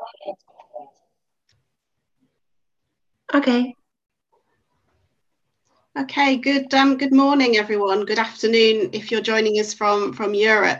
Okay. Okay, good morning, everyone. Good afternoon if you're joining us from Europe.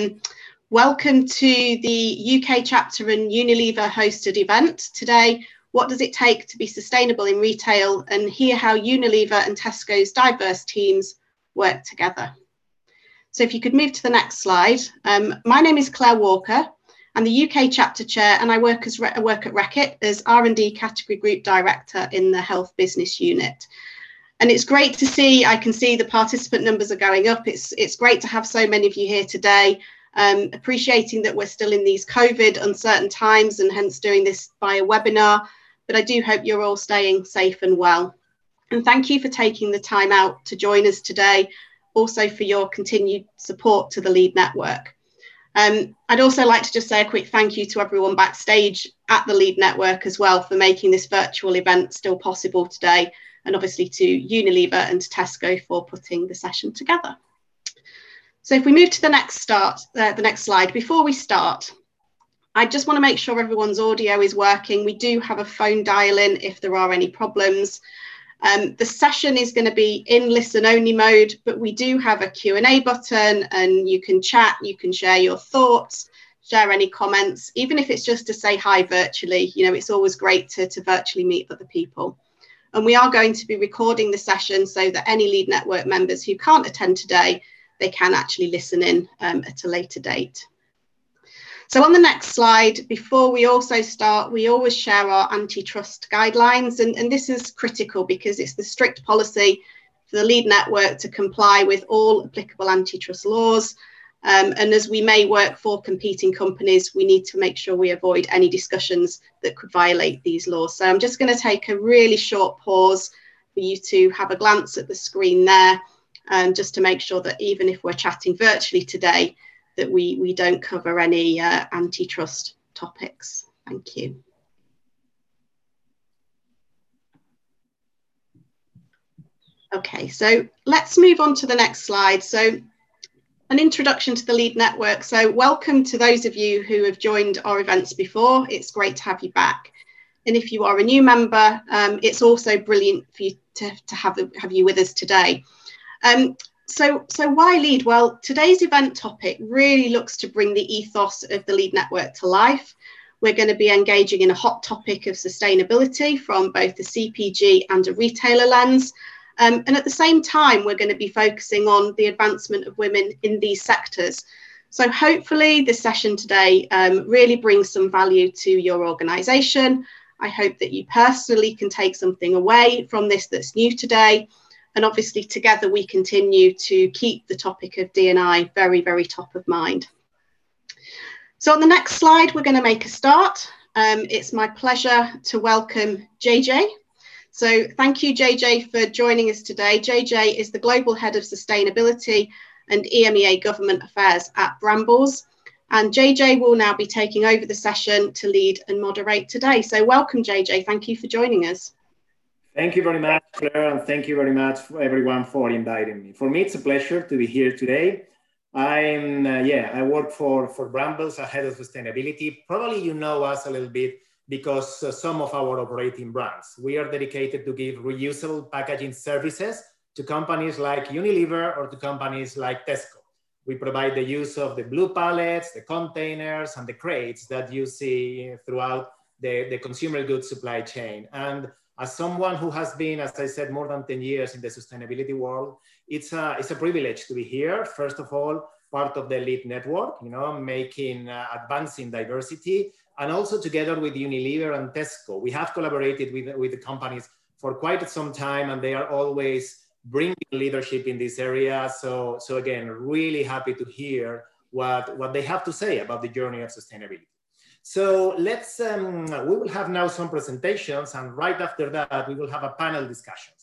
Welcome to the UK chapter and Unilever hosted event. Today, what does it take to be sustainable in retail, and hear how Unilever and Tesco's diverse teams work together. So if you could move to the next slide. My name is Claire Walker. I'm the UK chapter chair, and I work at Reckitt as R&D category group director in the health business unit. And it's great to see, I can see the participant numbers are going up. It's great to have so many of you here today, appreciating that we're still in these COVID uncertain times and hence doing this via webinar. But I do hope you're all staying safe and well. And thank you for taking the time out to join us today, also for your continued support to the LEAD Network. I'd also like to just say a quick thank you to everyone backstage at the LEAD Network as well for making this virtual event still possible today, and obviously to Unilever and Tesco for putting the session together. So if we move to the next slide, before we start, I just want to make sure everyone's audio is working. We do have a phone dial-in if there are any problems. The session is going to be in listen-only mode, but we do have a Q&A button, and you can chat, you can share your thoughts, share any comments, even if it's just to say hi virtually. You know, it's always great to virtually meet other people. And we are going to be recording the session so that any LEAD Network members who can't attend today, they can actually listen in at a later date. So on the next slide, before we also start, we always share our antitrust guidelines. And this is critical because it's the strict policy for the LEAD Network to comply with all applicable antitrust laws. And as we may work for competing companies, we need to make sure we avoid any discussions that could violate these laws. So I'm just going to take a really short pause for you to have a glance at the screen there, just to make sure that even if we're chatting virtually today, that we don't cover any antitrust topics. Thank you. Okay, so let's move on to the next slide. So an introduction to the LEAD Network. So welcome to those of you who have joined our events before. It's great to have you back. And if you are a new member, it's also brilliant for you to have you with us today. So why LEAD? Well, today's event topic really looks to bring the ethos of the LEAD Network to life. We're going to be engaging in a hot topic of sustainability from both the CPG and a retailer lens. And at the same time, we're going to be focusing on the advancement of women in these sectors. So hopefully this session today really brings some value to your organisation. I hope that you personally can take something away from this that's new today. And obviously together we continue to keep the topic of D&I very, very top of mind. So on the next slide, we're going to make a start. It's my pleasure to welcome JJ. So thank you, JJ, for joining us today. JJ is the Global Head of Sustainability and EMEA Government Affairs at Brambles. And JJ will now be taking over the session to lead and moderate today. So welcome, JJ. Thank you for joining us. Thank you very much, Claire, and thank you very much for everyone for inviting me. For me, it's a pleasure to be here today. I work for Brambles, a head of sustainability. Probably you know us a little bit because some of our operating brands. We are dedicated to give reusable packaging services to companies like Unilever or to companies like Tesco. We provide the use of the blue pallets, the containers, and the crates that you see throughout the consumer goods supply chain. And as someone who has been, as I said, more than 10 years in the sustainability world, it's a privilege to be here. First of all, part of the LEAD Network, advancing diversity, and also together with Unilever and Tesco. We have collaborated with the companies for quite some time, and they are always bringing leadership in this area. So again, really happy to hear what they have to say about the journey of sustainability. So let's, we will have now some presentations, and right after that, we will have a panel discussion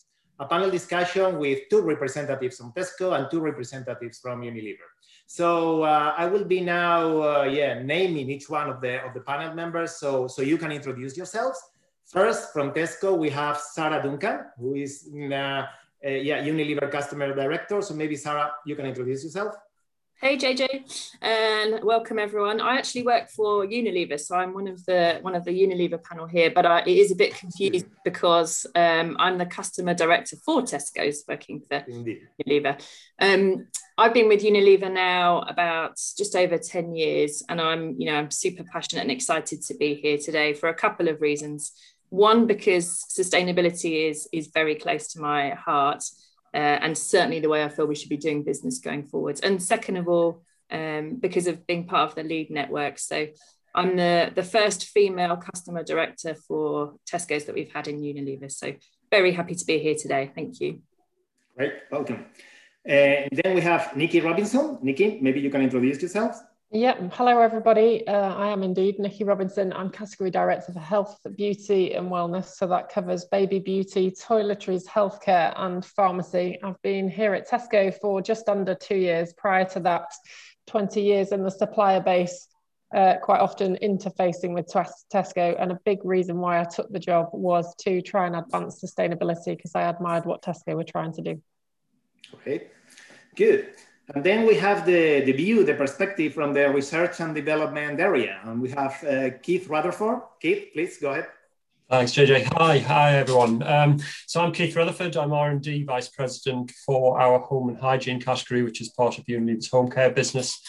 with 2 representatives from Tesco and 2 representatives from Unilever. So I will be now naming each one of the panel members so you can introduce yourselves. First, from Tesco, we have Sarah Duncan, who is Unilever Customer Director. So maybe Sarah, you can introduce yourself. Hey JJ, and welcome everyone. I actually work for Unilever, so I'm one of the Unilever panel here. But it is a bit confusing because I'm the customer director for Tesco's, working for Unilever. I've been with Unilever now about just over 10 years, and I'm super passionate and excited to be here today for a couple of reasons. One, because sustainability is very close to my heart. And certainly the way I feel we should be doing business going forward. And second of all, because of being part of the LEAD network. So I'm the first female customer director for Tesco's that we've had in Unilever. So very happy to be here today. Thank you. Great, welcome. And then we have Nikki Robinson. Nikki, maybe you can introduce yourself. Yep. Hello, everybody. I am indeed Nikki Robinson. I'm Category Director for Health, Beauty and Wellness. So that covers baby beauty, toiletries, healthcare and pharmacy. I've been here at Tesco for just under 2 years. Prior to that, 20 years in the supplier base, quite often interfacing with Tesco. And a big reason why I took the job was to try and advance sustainability because I admired what Tesco were trying to do. Okay, good. And then we have the perspective from the research and development area. And we have Keith Rutherford. Keith, please go ahead. Thanks, JJ. Hi everyone. So I'm Keith Rutherford. I'm R&D Vice President for our home and hygiene category, which is part of Unilever's home care business.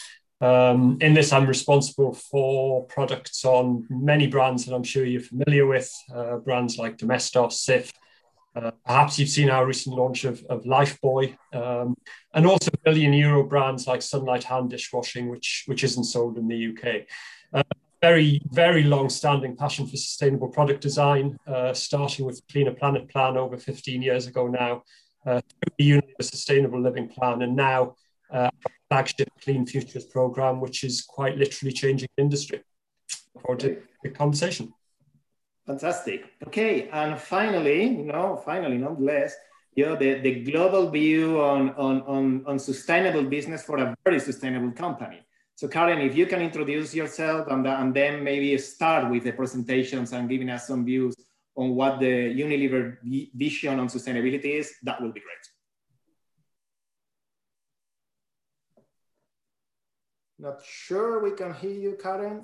In this, I'm responsible for products on many brands that I'm sure you're familiar with, brands like Domestos, Cif. Perhaps you've seen our recent launch of Lifebuoy, and also €1 billion brands like Sunlight hand dishwashing, which isn't sold in the UK. Very, very long-standing passion for sustainable product design, starting with Cleaner Planet Plan over 15 years ago now, the Unilever Sustainable Living Plan, and now our flagship Clean Futures program, which is quite literally changing the industry. Look forward to the conversation. Fantastic. Okay, and finally, nonetheless, the global view on sustainable business for a very sustainable company. So Karen, if you can introduce yourself and then maybe start with the presentations and giving us some views on what the Unilever vision on sustainability is, that will be great. Not sure we can hear you, Karen.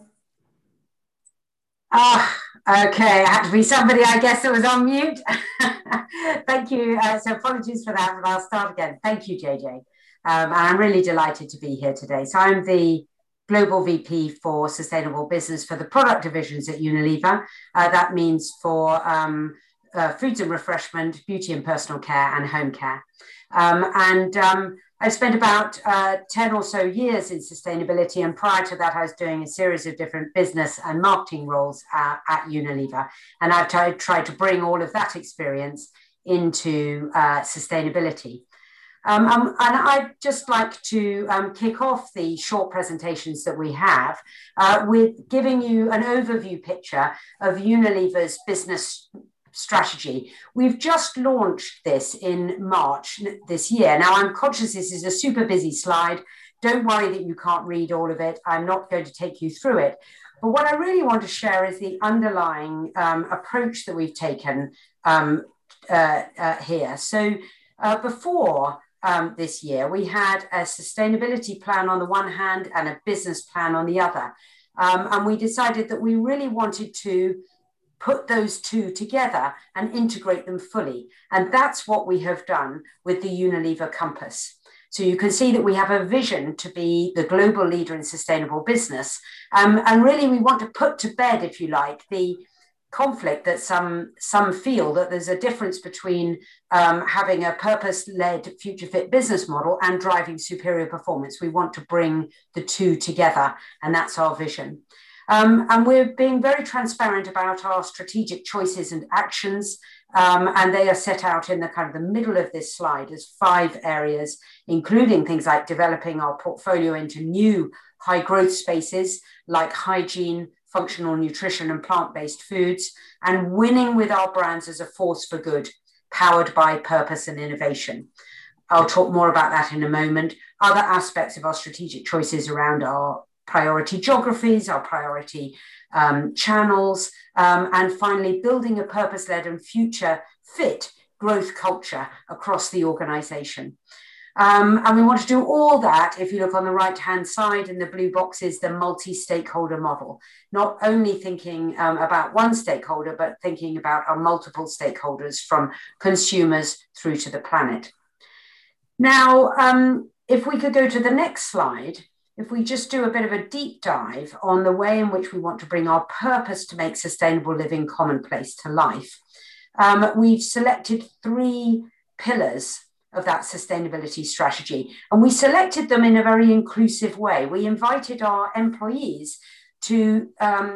Okay, I had to be somebody, I guess, that was on mute. Thank you. So apologies for that, but I'll start again. Thank you, JJ. And I'm really delighted to be here today. So I'm the Global VP for Sustainable Business for the product divisions at Unilever. That means for foods and refreshment, beauty and personal care, and home care. I spent about 10 or so years in sustainability, and prior to that, I was doing a series of different business and marketing roles at Unilever. And I've tried to bring all of that experience into sustainability. And I'd just like to kick off the short presentations that we have with giving you an overview picture of Unilever's business strategy. We've just launched this in March this year. Now, I'm conscious this is a super busy slide. Don't worry that you can't read all of it. I'm not going to take you through it. But what I really want to share is the underlying approach that we've taken here. So before this year, we had a sustainability plan on the one hand and a business plan on the other. And we decided that we really wanted to put those two together and integrate them fully. And that's what we have done with the Unilever Compass. So you can see that we have a vision to be the global leader in sustainable business. And really we want to put to bed, if you like, the conflict that some feel that there's a difference between having a purpose-led future-fit business model and driving superior performance. We want to bring the two together, and that's our vision. And we're being very transparent about our strategic choices and actions, and they are set out in the kind of the middle of this slide as 5 areas, including things like developing our portfolio into new high growth spaces like hygiene, functional nutrition and plant-based foods, and winning with our brands as a force for good, powered by purpose and innovation. I'll talk more about that in a moment. Other aspects of our strategic choices around our priority geographies, our priority channels, and finally building a purpose-led and future-fit growth culture across the organization. And we want to do all that, if you look on the right-hand side in the blue boxes, the multi-stakeholder model, not only thinking about one stakeholder, but thinking about our multiple stakeholders from consumers through to the planet. Now, if we could go to the next slide, if we just do a bit of a deep dive on the way in which we want to bring our purpose to make sustainable living commonplace to life, we've selected 3 pillars of that sustainability strategy. And we selected them in a very inclusive way. We invited our employees to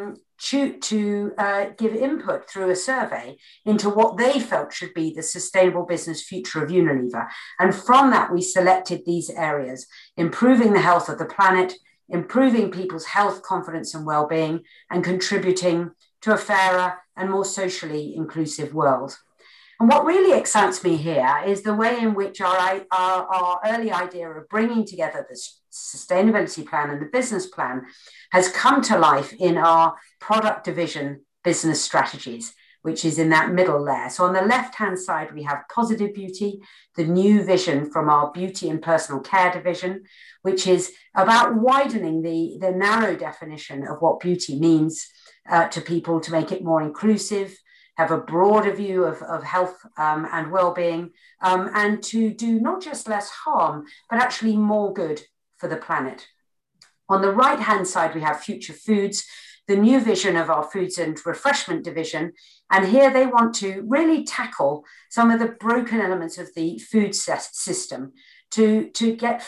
give input through a survey into what they felt should be the sustainable business future of Unilever. And from that, we selected these areas: improving the health of the planet, improving people's health, confidence, and well-being, and contributing to a fairer and more socially inclusive world. And what really excites me here is the way in which our early idea of bringing together the sustainability plan and the business plan has come to life in our product division business strategies, which is in that middle layer. So on the left-hand side, we have Positive Beauty, the new vision from our beauty and personal care division, which is about widening the narrow definition of what beauty means to people, to make it more inclusive, have a broader view of health and well-being, and to do not just less harm, but actually more good for the planet. On the right-hand side, we have Future Foods, the new vision of our foods and refreshment division. And here they want to really tackle some of the broken elements of the food system to get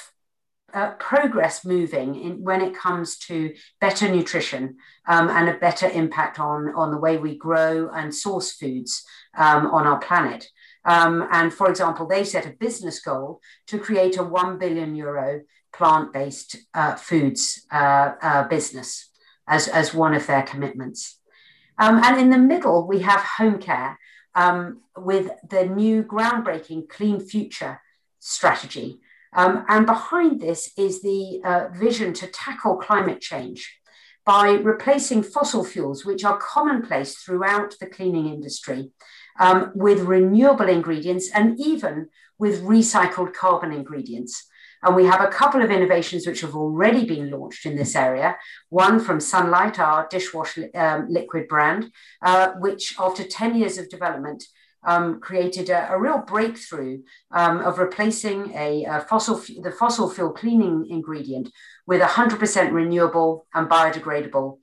progress moving when it comes to better nutrition and a better impact on the way we grow and source foods on our planet. And for example, they set a business goal to create a €1 billion plant-based foods business as one of their commitments. And in the middle, we have home care with the new groundbreaking Clean Future strategy. And behind this is the vision to tackle climate change by replacing fossil fuels, which are commonplace throughout the cleaning industry, with renewable ingredients and even with recycled carbon ingredients. And we have a couple of innovations which have already been launched in this area. One from Sunlight, our dishwash liquid brand, which after 10 years of development created a real breakthrough of replacing the fossil fuel cleaning ingredient with 100% renewable and biodegradable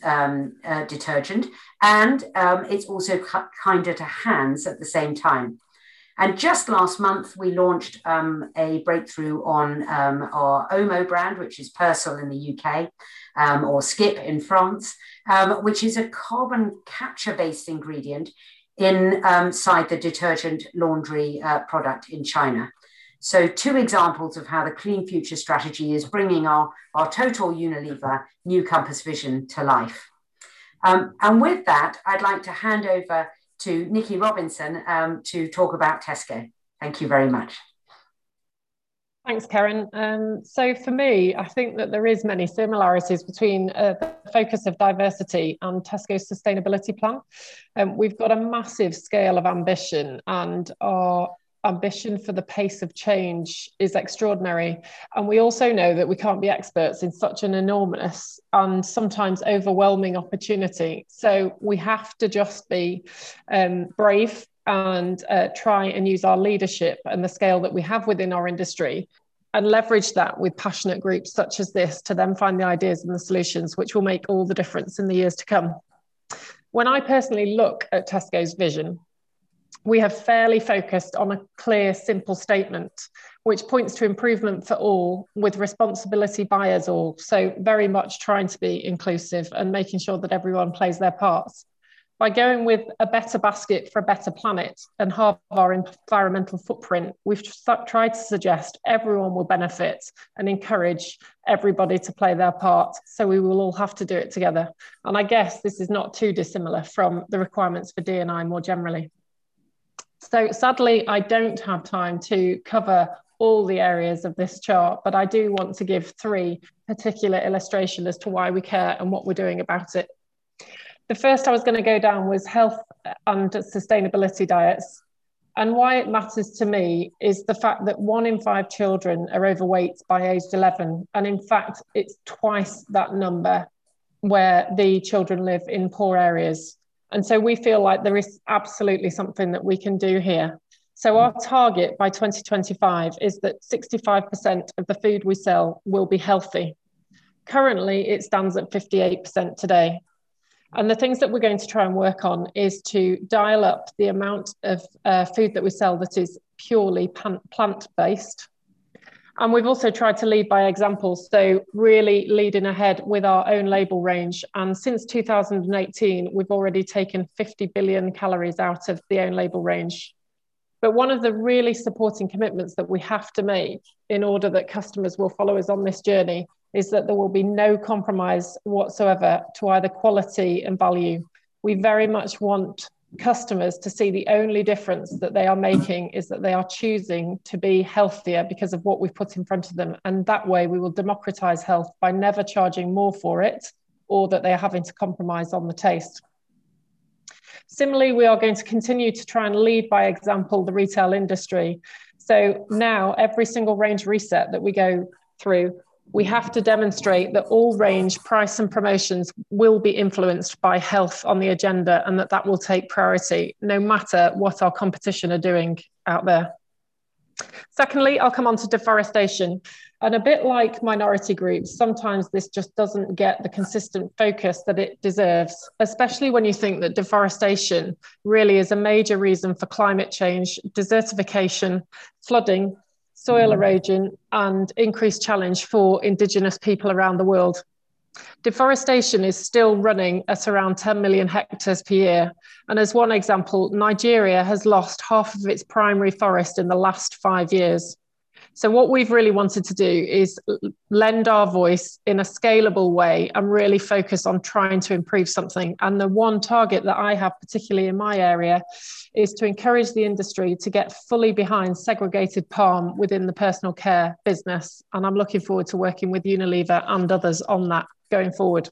detergent. And it's also kinder to hands at the same time. And just last month, we launched a breakthrough on our Omo brand, which is Persil in the UK, or Skip in France, which is a carbon capture-based ingredient inside the detergent laundry product in China. So 2 examples of how the Clean Future strategy is bringing our total Unilever New Compass vision to life. And with that, I'd like to hand over to Nikki Robinson to talk about Tesco. Thank you very much. Thanks, Karen. So for me, I think that there is many similarities between the focus of diversity and Tesco's sustainability plan. We've got a massive scale of ambition, and our ambition for the pace of change is extraordinary. And we also know that we can't be experts in such an enormous and sometimes overwhelming opportunity. So we have to just be brave and try and use our leadership and the scale that we have within our industry and leverage that with passionate groups such as this to then find the ideas and the solutions which will make all the difference in the years to come. When I personally look at Tesco's vision, we have fairly focused on a clear, simple statement, which points to improvement for all with responsibility by us all. So very much trying to be inclusive and making sure that everyone plays their parts. By going with a better basket for a better planet and halve our environmental footprint, we've tried to suggest everyone will benefit and encourage everybody to play their part. So we will all have to do it together. And I guess this is not too dissimilar from the requirements for D&I more generally. So sadly, I don't have time to cover all the areas of this chart, but I do want to give 3 particular illustrations as to why we care and what we're doing about it. The first I was going to go down was health and sustainability diets. And why it matters to me is the fact that 1 in 5 children are overweight by age 11. And in fact, it's twice that number where the children live in poor areas. And so we feel like there is absolutely something that we can do here. So our target by 2025 is that 65% of the food we sell will be healthy. Currently, it stands at 58% today. And the things that we're going to try and work on is to dial up the amount of food that we sell that is purely plant-based. And we've also tried to lead by example, so really leading ahead with our own label range. And since 2018, we've already taken 50 billion calories out of the own label range. But one of the really supporting commitments that we have to make in order that customers will follow us on this journey is that there will be no compromise whatsoever to either quality and value. We very much want customers to see the only difference that they are making is that they are choosing to be healthier because of what we've put in front of them. And that way we will democratize health by never charging more for it or that they are having to compromise on the taste. Similarly, we are going to continue to try and lead by example the retail industry. So now every single range reset that we go through, we have to demonstrate that all range, price and promotions will be influenced by health on the agenda and that will take priority no matter what our competition are doing out there. Secondly, I'll come on to deforestation. And a bit like minority groups, sometimes this just doesn't get the consistent focus that it deserves, especially when you think that deforestation really is a major reason for climate change, desertification, flooding, soil erosion, and increased challenge for Indigenous people around the world. Deforestation is still running at around 10 million hectares per year. And as one example, Nigeria has lost half of its primary forest in the last 5 years. So what we've really wanted to do is lend our voice in a scalable way and really focus on trying to improve something. And the one target that I have, particularly in my area, is to encourage the industry to get fully behind segregated palm within the personal care business. And I'm looking forward to working with Unilever and others on that going forward.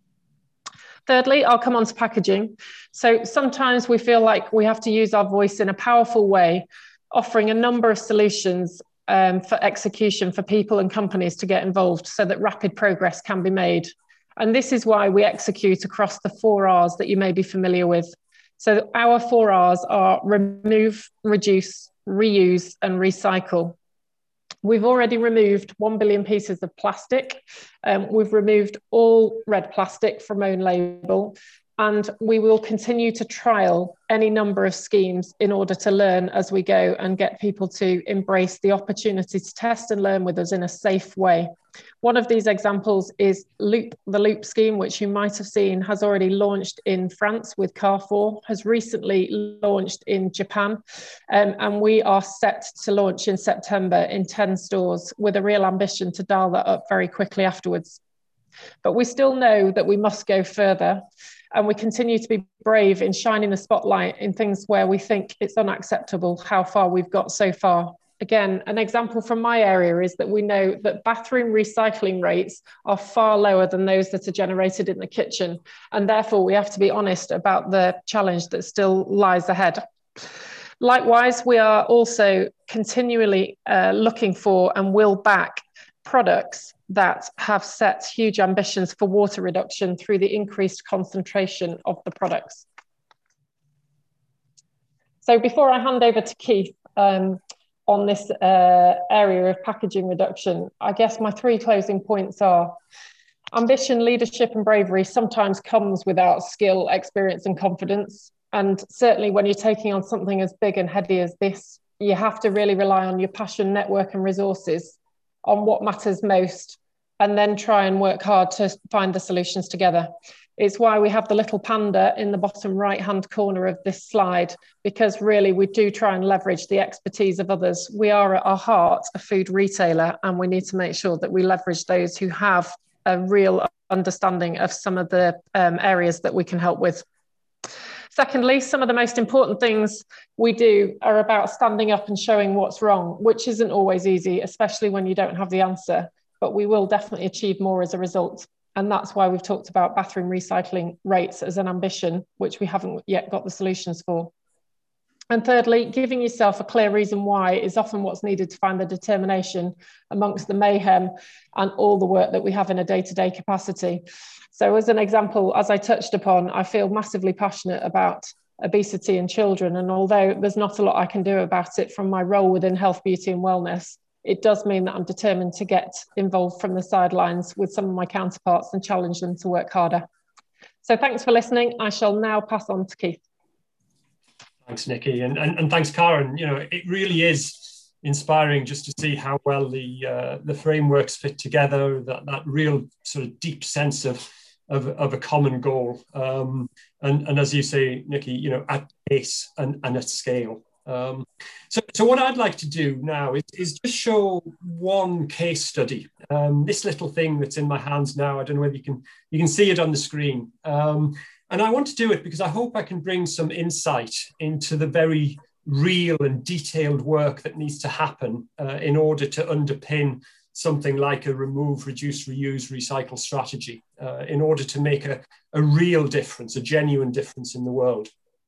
Thirdly, I'll come on to packaging. So sometimes we feel like we have to use our voice in a powerful way, offering a number of solutions for execution for people and companies to get involved so that rapid progress can be made. And this is why we execute across the 4 R's that you may be familiar with. So our 4 R's are remove, reduce, reuse, and recycle. We've already removed 1 billion pieces of plastic. We've removed all red plastic from own label. And we will continue to trial any number of schemes in order to learn as we go and get people to embrace the opportunity to test and learn with us in a safe way. One of these examples is the Loop scheme, which you might have seen has already launched in France with Carrefour, has recently launched in Japan, and we are set to launch in September in 10 stores with a real ambition to dial that up very quickly afterwards. But we still know that we must go further. And we continue to be brave in shining the spotlight in things where we think it's unacceptable how far we've got so far. Again, an example from my area is that we know that bathroom recycling rates are far lower than those that are generated in the kitchen. And therefore, we have to be honest about the challenge that still lies ahead. Likewise, we are also continually looking for and will back products that have set huge ambitions for water reduction through the increased concentration of the products. So before I hand over to Keith on this area of packaging reduction, I guess my 3 closing points are: ambition, leadership and bravery sometimes comes without skill, experience and confidence. And certainly when you're taking on something as big and heady as this, you have to really rely on your passion, network and resources on what matters most, and then try and work hard to find the solutions together. It's why we have the little panda in the bottom right-hand corner of this slide, because really we do try and leverage the expertise of others. We are at our heart a food retailer, and we need to make sure that we leverage those who have a real understanding of some of the areas that we can help with. Secondly, some of the most important things we do are about standing up and showing what's wrong, which isn't always easy, especially when you don't have the answer, but we will definitely achieve more as a result. And that's why we've talked about bathroom recycling rates as an ambition, which we haven't yet got the solutions for. And thirdly, giving yourself a clear reason why is often what's needed to find the determination amongst the mayhem and all the work that we have in a day-to-day capacity. So as an example, as I touched upon, I feel massively passionate about obesity in children. And although there's not a lot I can do about it from my role within health, beauty and wellness, it does mean that I'm determined to get involved from the sidelines with some of my counterparts and challenge them to work harder. So thanks for listening. I shall now pass on to Keith. Thanks, Nikki, and thanks, Karen. You know, it really is inspiring just to see how well the frameworks fit together. That real sort of deep sense of a common goal, and as you say, Nikki, you know, at pace and at scale. So what I'd like to do now is just show one case study. This little thing that's in my hands now. I don't know whether you can see it on the screen. And I want to do it because I hope I can bring some insight into the very real and detailed work that needs to happen in order to underpin something like a remove, reduce, reuse, recycle strategy in order to make a real difference, a genuine difference in the world.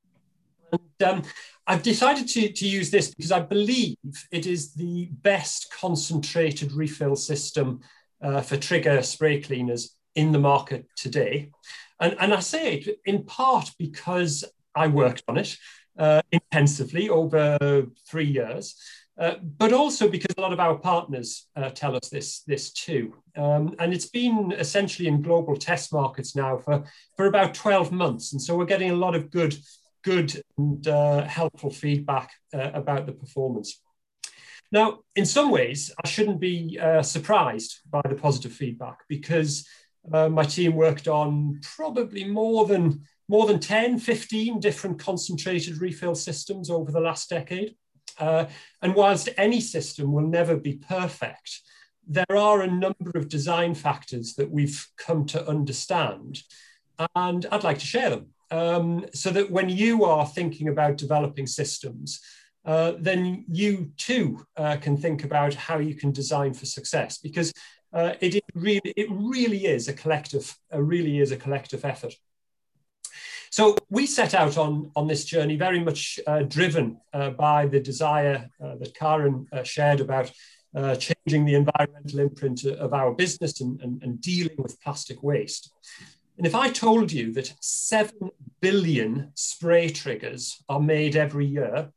And I've decided to use this because I believe it is the best concentrated refill system for trigger spray cleaners in the market today. And I say it in part because I worked on it intensively over 3 years, but also because a lot of our partners tell us this too. And it's been essentially in global test markets now for about 12 months. And so we're getting a lot of good and helpful feedback about the performance. Now, in some ways, I shouldn't be surprised by the positive feedback because my team worked on probably more than 10, 15 different concentrated refill systems over the last decade. And whilst any system will never be perfect, there are a number of design factors that we've come to understand, and I'd like to share them so that when you are thinking about developing systems, then you too can think about how you can design for success, because it really is a collective effort. So we set out on this journey very much driven by the desire that Karen shared about changing the environmental imprint of our business and dealing with plastic waste. And if I told you that 7 billion spray triggers are made every year,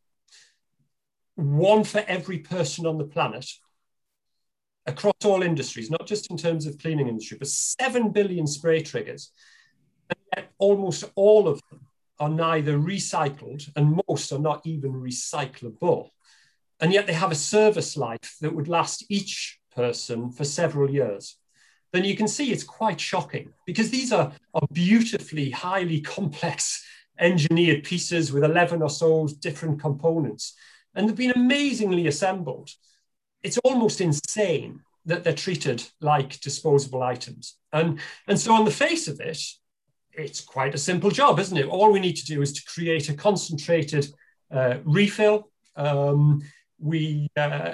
one for every person on the planet, across all industries, not just in terms of cleaning industry, but 7 billion spray triggers, and yet almost all of them are neither recycled and most are not even recyclable. And yet they have a service life that would last each person for several years. Then you can see it's quite shocking, because these are beautifully, highly complex engineered pieces with 11 or so different components. And they've been amazingly assembled. It's almost insane that they're treated like disposable items. And so on the face of it, it's quite a simple job, isn't it? All we need to do is to create a concentrated refill. We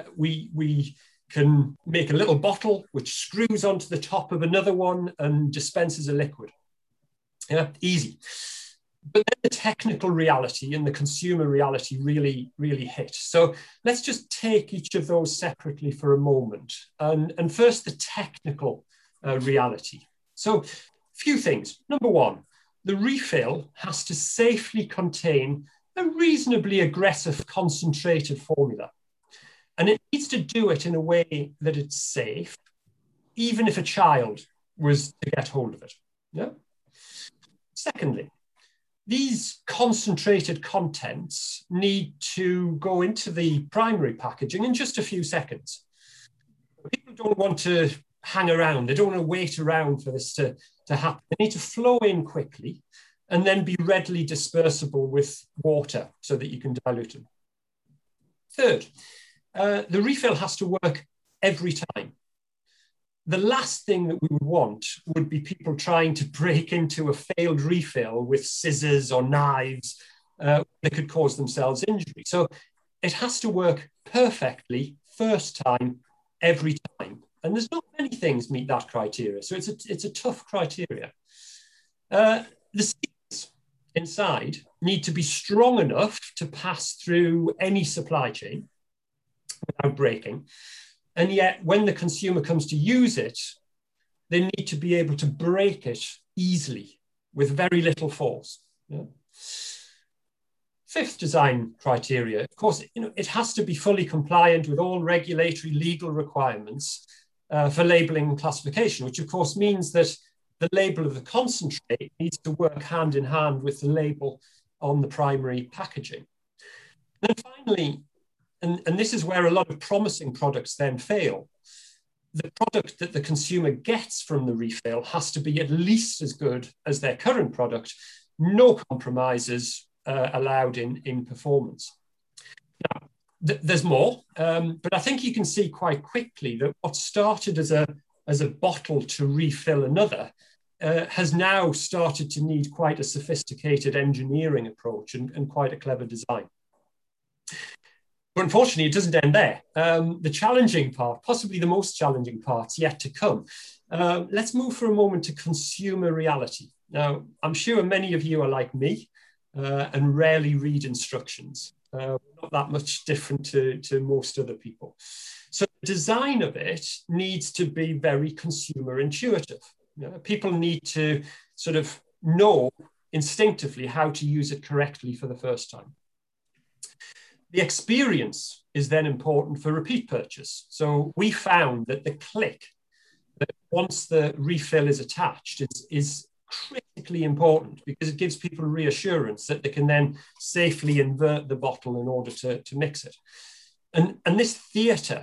can make a little bottle which screws onto the top of another one and dispenses a liquid. Yeah, easy. But then the technical reality and the consumer reality really hit. So let's just take each of those separately for a moment. And first, the technical reality. So a few things. Number one, the refill has to safely contain a reasonably aggressive concentrated formula. And it needs to do it in a way that it's safe, even if a child was to get hold of it. Yeah? Secondly, these concentrated contents need to go into the primary packaging in just a few seconds. People don't want to hang around. They don't want to wait around for this to happen. They need to flow in quickly and then be readily dispersible with water so that you can dilute them. Third, the refill has to work every time. The last thing that we would want would be people trying to break into a failed refill with scissors or knives that could cause themselves injury. So it has to work perfectly first time, every time. And there's not many things meet that criteria. So it's a tough criteria. The seals. inside need to be strong enough to pass through any supply chain without breaking. And yet, when the consumer comes to use it, they need to be able to break it easily with very little force. Yeah. Fifth design criteria, of course, it has to be fully compliant with all regulatory legal requirements for labeling and classification, which of course means that the label of the concentrate needs to work hand in hand with the label on the primary packaging. And then finally, and this is where a lot of promising products then fail, the product that the consumer gets from the refill has to be at least as good as their current product, no compromises allowed in performance. Now, there's more, but I think you can see quite quickly that what started as a bottle to refill another has now started to need quite a sophisticated engineering approach and quite a clever design. But unfortunately, it doesn't end there. The challenging part, possibly the most challenging part's yet to come. Let's move for a moment to consumer reality. Now, I'm sure many of you are like me and rarely read instructions. Not that much different to most other people. So the design of it needs to be very consumer intuitive. People need to sort of know instinctively how to use it correctly for the first time. The experience is then important for repeat purchase. So we found that the click, that once the refill is attached, is critically important because it gives people reassurance that they can then safely invert the bottle in order to mix it. And this theatre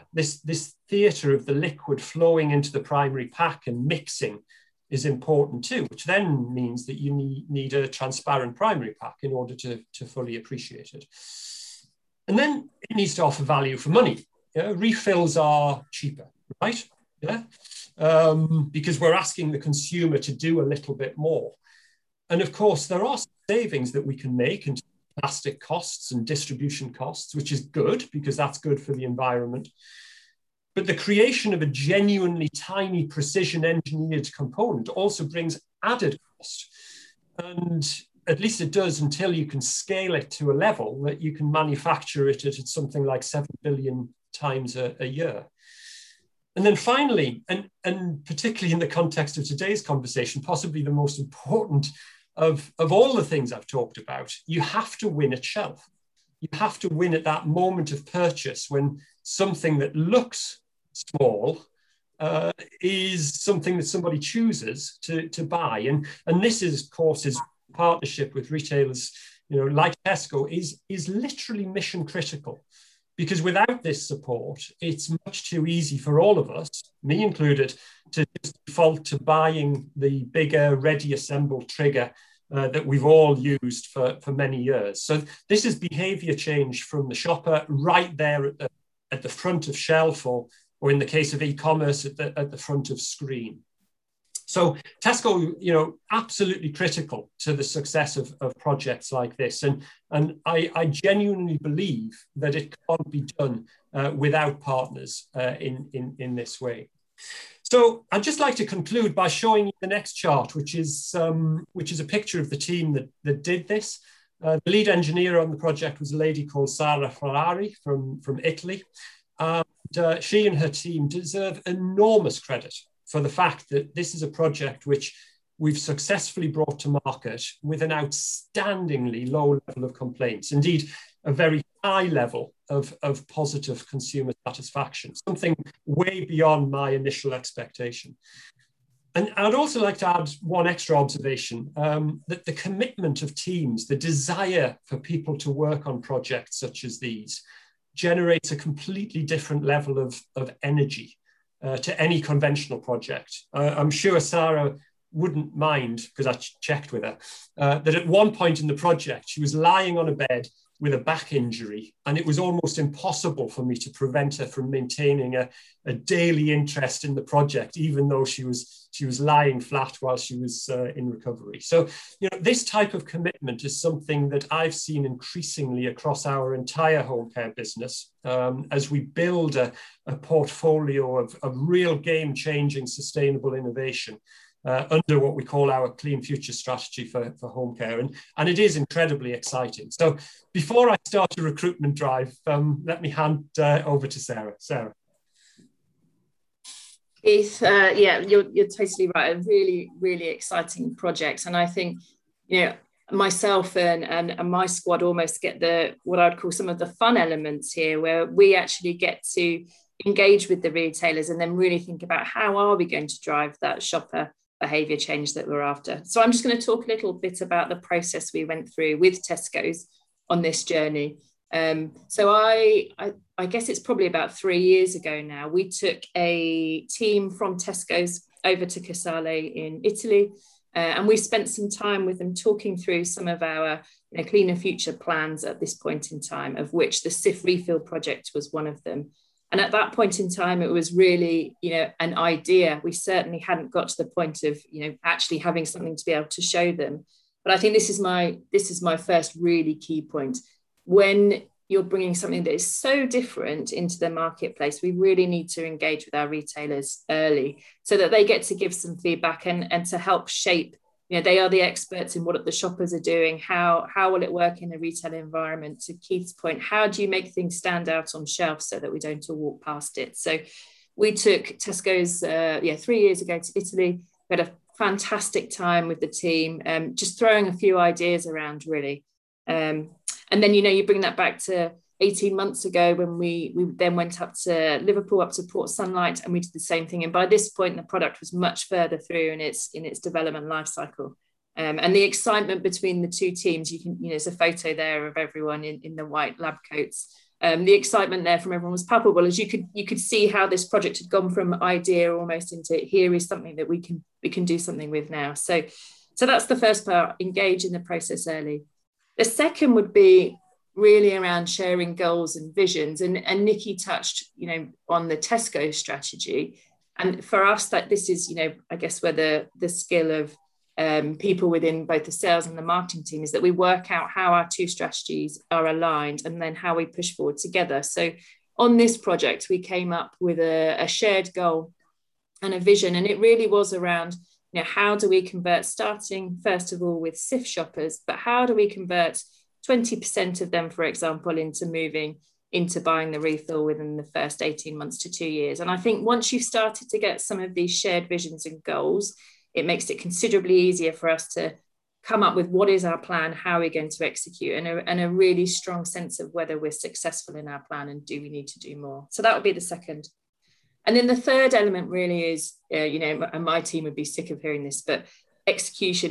of the liquid flowing into the primary pack and mixing is important too, which then means that you need a transparent primary pack in order to fully appreciate it. And then it needs to offer value for money. Refills are cheaper, right? Yeah. Because we're asking the consumer to do a little bit more. And of course, there are savings that we can make in plastic costs and distribution costs, which is good because that's good for the environment. But the creation of a genuinely tiny precision engineered component also brings added cost. And at least it does until you can scale it to a level that you can manufacture it at something like 7 billion times a year. And then finally, and particularly in the context of today's conversation, possibly the most important of all the things I've talked about, you have to win at shelf. You have to win at that moment of purchase when something that looks small is something that somebody chooses to buy. And this is, of course, is partnership with retailers, like Tesco, is literally mission critical. Because without this support, it's much too easy for all of us, me included, to just default to buying the bigger, ready assembled trigger that we've all used for many years. So this is behavior change from the shopper right there at the front of shelf, or in the case of e-commerce, at the front of screen. So Tesco, absolutely critical to the success of projects like this. And I genuinely believe that it can't be done without partners in this way. So I'd just like to conclude by showing you the next chart, which is a picture of the team that did this. The lead engineer on the project was a lady called Sara Ferrari from Italy. She and her team deserve enormous credit for the fact that this is a project which we've successfully brought to market with an outstandingly low level of complaints, indeed a very high level of positive consumer satisfaction, something way beyond my initial expectation. And I'd also like to add one extra observation, that the commitment of teams, the desire for people to work on projects such as these, generates a completely different level of energy to any conventional project. I'm sure Sarah wouldn't mind, because I checked with her, that at one point in the project, she was lying on a bed with a back injury, and it was almost impossible for me to prevent her from maintaining a daily interest in the project, even though she was lying flat while she was in recovery. So, this type of commitment is something that I've seen increasingly across our entire home care business as we build a portfolio of real game-changing sustainable innovation. under what we call our Clean Future strategy for home care. And it is incredibly exciting. So before I start a recruitment drive, let me hand over to Sarah. Sarah. Keith, yeah, you're totally right. A really, really exciting project. And I think, myself and my squad almost get what I'd call some of the fun elements here, where we actually get to engage with the retailers and then really think about how are we going to drive that shopper behaviour change that we're after. So I'm just going to talk a little bit about the process we went through with Tesco's on this journey. So I guess it's probably about 3 years ago now, we took a team from Tesco's over to Casale in Italy, and we spent some time with them talking through some of our cleaner future plans at this point in time, of which the Cif refill project was one of them. And at that point in time, it was really, an idea. We certainly hadn't got to the point of, actually having something to be able to show them. But I think this is my first really key point. When you're bringing something that is so different into the marketplace, we really need to engage with our retailers early so that they get to give some feedback and to help shape. They are the experts in what the shoppers are doing. How will it work in a retail environment? To Keith's point, how do you make things stand out on shelf so that we don't all walk past it? So we took Tesco's 3 years ago to Italy. We had a fantastic time with the team, just throwing a few ideas around really. And then, you bring that back to 18 months ago when we then went up to Liverpool, up to Port Sunlight, and we did the same thing. And by this point, the product was much further through in its development life cycle. And the excitement between the two teams, there's a photo there of everyone in the white lab coats. The excitement there from everyone was palpable, as you could see how this project had gone from idea almost into here is something that we can do something with now. So that's the first part, engage in the process early. The second would be really around sharing goals and visions. And Nikki touched, on the Tesco strategy. And for us, that this is, I guess where the skill of people within both the sales and the marketing team is that we work out how our two strategies are aligned and then how we push forward together. So on this project, we came up with a shared goal and a vision. And it really was around, how do we convert, starting first of all with Cif shoppers, but how do we convert 20% of them, for example, into moving into buying the refill within the first 18 months to 2 years? And I think once you've started to get some of these shared visions and goals, it makes it considerably easier for us to come up with what is our plan, how are we going to execute, and a really strong sense of whether we're successful in our plan and do we need to do more. So that would be the second. And then the third element really is, and my team would be sick of hearing this, but execution.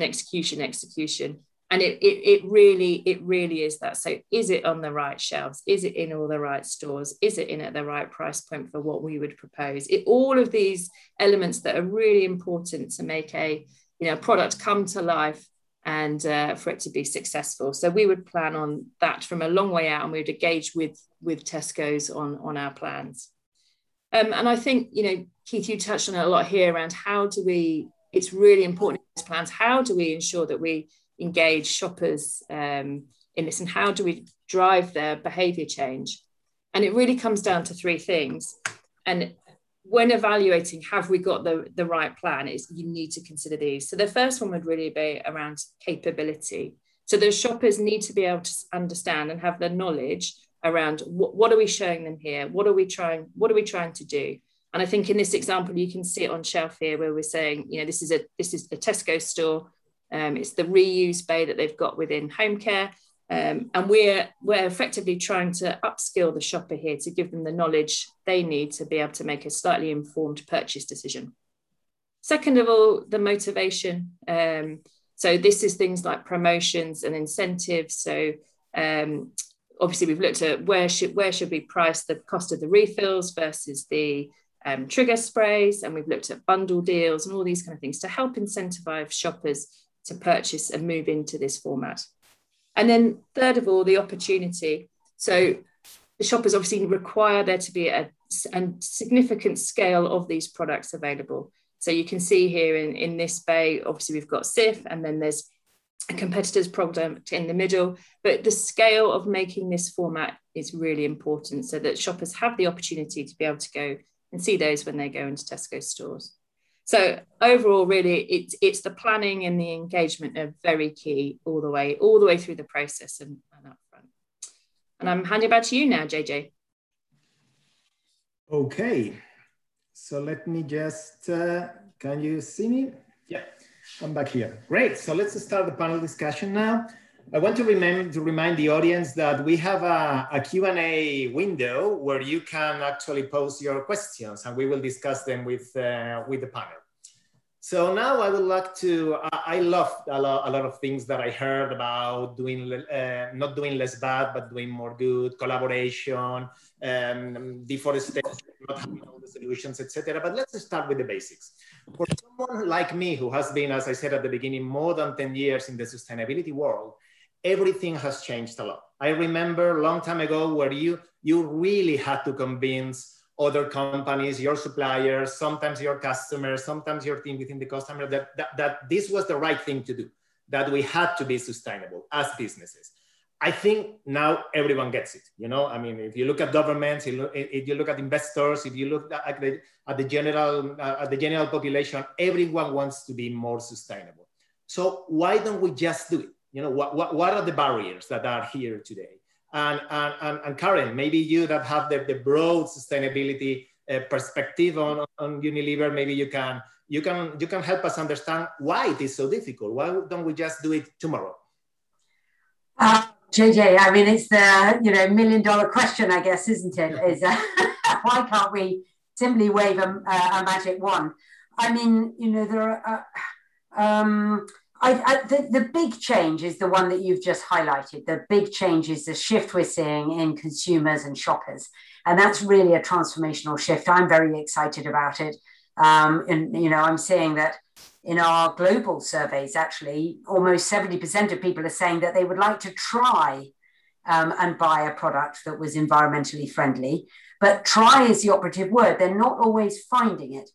And it really is that. So is it on the right shelves? Is it in all the right stores? Is it in at the right price point for what we would propose? All of these elements that are really important to make a product come to life and for it to be successful. So we would plan on that from a long way out, and we would engage with Tesco's on our plans. And I think, Keith, you touched on it a lot here around it's really important in these plans, how do we ensure that we engage shoppers in this, and how do we drive their behaviour change? And it really comes down to three things. And when evaluating, have we got the right plan, you need to consider these. So the first one would really be around capability. So the shoppers need to be able to understand and have the knowledge around what are we showing them here? What are we trying to do? And I think in this example, you can see it on shelf here where we're saying, this is a Tesco store. It's the reuse bay that they've got within home care. And we're effectively trying to upskill the shopper here to give them the knowledge they need to be able to make a slightly informed purchase decision. Second of all, the motivation. So this is things like promotions and incentives. So obviously we've looked at where should we price the cost of the refills versus the trigger sprays, and we've looked at bundle deals and all these kind of things to help incentivize shoppers to purchase and move into this format. And then third of all, the opportunity. So the shoppers obviously require there to be a significant scale of these products available. So you can see here in this bay, obviously we've got Cif, and then there's a competitor's product in the middle, but the scale of making this format is really important so that shoppers have the opportunity to be able to go and see those when they go into Tesco stores. So overall, really, it's the planning and the engagement are very key all the way through the process and up front. And I'm handing back to you now, JJ. Okay, so let me just, can you see me? Yeah, I'm back here. Great, so let's start the panel discussion now. I want to remind the audience that we have a Q&A window where you can actually pose your questions and we will discuss them with the panel. So now I would like to, I loved a lot of things that I heard about doing, not doing less bad, but doing more good, collaboration, deforestation, not having all the solutions, etc. But let's start with the basics. For someone like me, who has been, as I said at the beginning, more than 10 years in the sustainability world, everything has changed a lot. I remember a long time ago where you really had to convince other companies, your suppliers, sometimes your customers, sometimes your team within the customer, that this was the right thing to do, that we had to be sustainable as businesses. I think now everyone gets it. You know, I mean, if you look at governments, if you look at investors, if you look at the general population, everyone wants to be more sustainable. So why don't we just do it? You know, what are the barriers that are here today? And Karen, maybe you that have the broad sustainability perspective on Unilever, maybe you can help us understand why it is so difficult. Why don't we just do it tomorrow? JJ, I mean, it's the $1 million question, I guess, isn't it? Is why can't we simply wave a magic wand? I mean, there are. The big change is the one that you've just highlighted. The big change is the shift we're seeing in consumers and shoppers. And that's really a transformational shift. I'm very excited about it. And, I'm seeing that in our global surveys, actually, almost 70% of people are saying that they would like to try and buy a product that was environmentally friendly. But try is the operative word. They're not always finding it.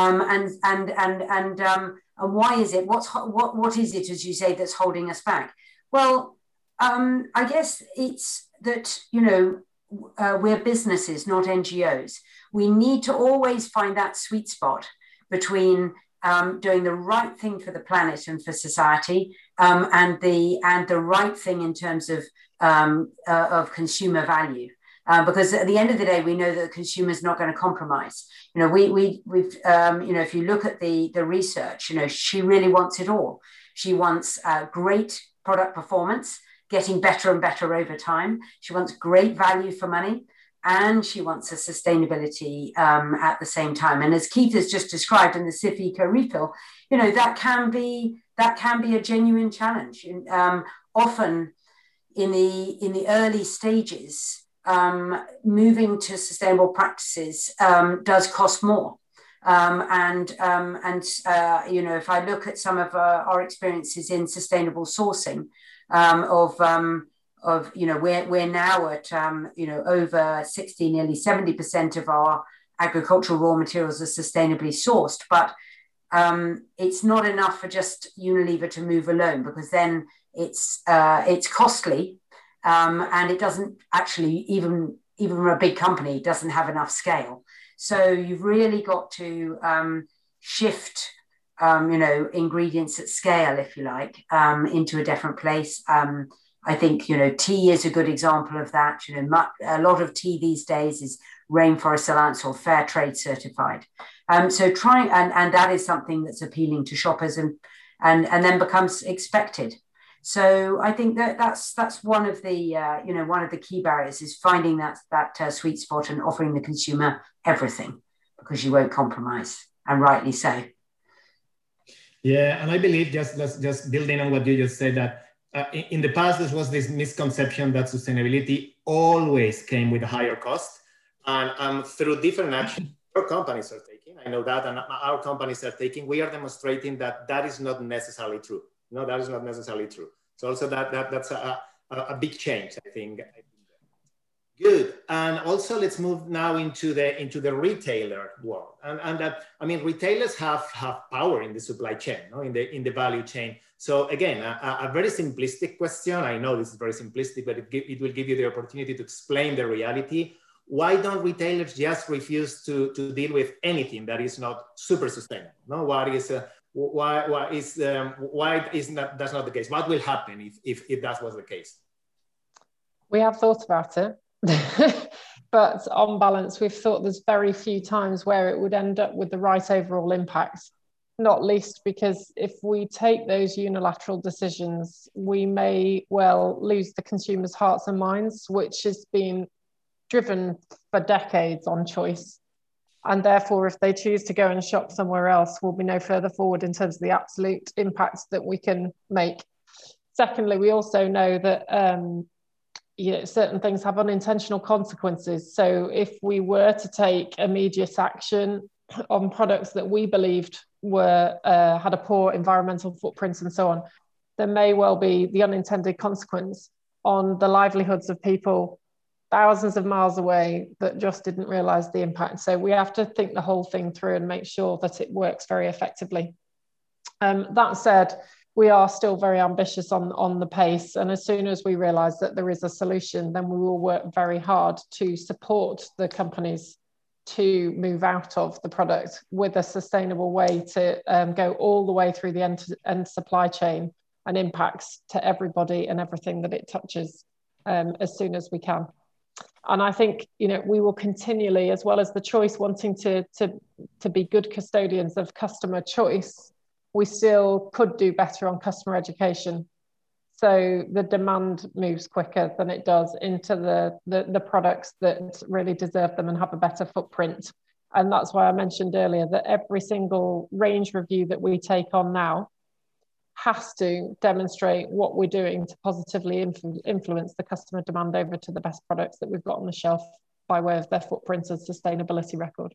And why is it? What is it, as you say, that's holding us back? Well, I guess it's that, we're businesses, not NGOs. We need to always find that sweet spot between doing the right thing for the planet and for society, and the right thing in terms of consumer value. Because at the end of the day, we know that the consumer is not going to compromise. If you look at the research, she really wants it all. She wants great product performance, getting better and better over time. She wants great value for money, and she wants a sustainability at the same time. And as Keith has just described in the Cif Eco Refill, that can be a genuine challenge. Often in the early stages, moving to sustainable practices does cost more. If I look at some of our experiences in sustainable sourcing, we're now at over 60, nearly 70% of our agricultural raw materials are sustainably sourced. But it's not enough for just Unilever to move alone, because then it's costly. And it doesn't actually, even a big company doesn't have enough scale. So you've really got to shift, ingredients at scale, if you like, into a different place. I think, tea is a good example of that. A lot of tea these days is Rainforest Alliance or Fair Trade certified. So trying, and that is something that's appealing to shoppers and then becomes expected. So I think that's one of the key barriers is finding that sweet spot and offering the consumer everything, because you won't compromise, and rightly so. Yeah, and I believe just building on what you just said, that in the past there was this misconception that sustainability always came with a higher cost, and through different actions our companies are taking, I know that, and our companies are taking, we are demonstrating that is not necessarily true. No, that is not necessarily true. So also that's a big change, I think. Good. And also let's move now into the retailer world. And that, I mean, retailers have power in the supply chain, in the value chain. So again, a very simplistic question. I know this is very simplistic, but it will give you the opportunity to explain the reality. why don't retailers just refuse to deal with anything that is not super sustainable? No, why is that's not the case? What will happen if that was the case? We have thought about it, but on balance, we've thought there's very few times where it would end up with the right overall impact, not least because if we take those unilateral decisions, we may well lose the consumers' hearts and minds, which has been driven for decades on choice. And therefore, if they choose to go and shop somewhere else, we'll be no further forward in terms of the absolute impact that we can make. Secondly, we also know that certain things have unintentional consequences. So if we were to take immediate action on products that we believed were had a poor environmental footprint and so on, there may well be the unintended consequence on the livelihoods of people thousands of miles away that just didn't realize the impact. So we have to think the whole thing through and make sure that it works very effectively. That said, we are still very ambitious on the pace. And as soon as we realize that there is a solution, then we will work very hard to support the companies to move out of the product with a sustainable way to go all the way through the end supply chain and impacts to everybody and everything that it touches as soon as we can. And I think, we will continually, as well as the choice, wanting to be good custodians of customer choice, we still could do better on customer education. So the demand moves quicker than it does into the products that really deserve them and have a better footprint. And that's why I mentioned earlier that every single range review that we take on now has to demonstrate what we're doing to positively influence the customer demand over to the best products that we've got on the shelf by way of their footprint and sustainability record.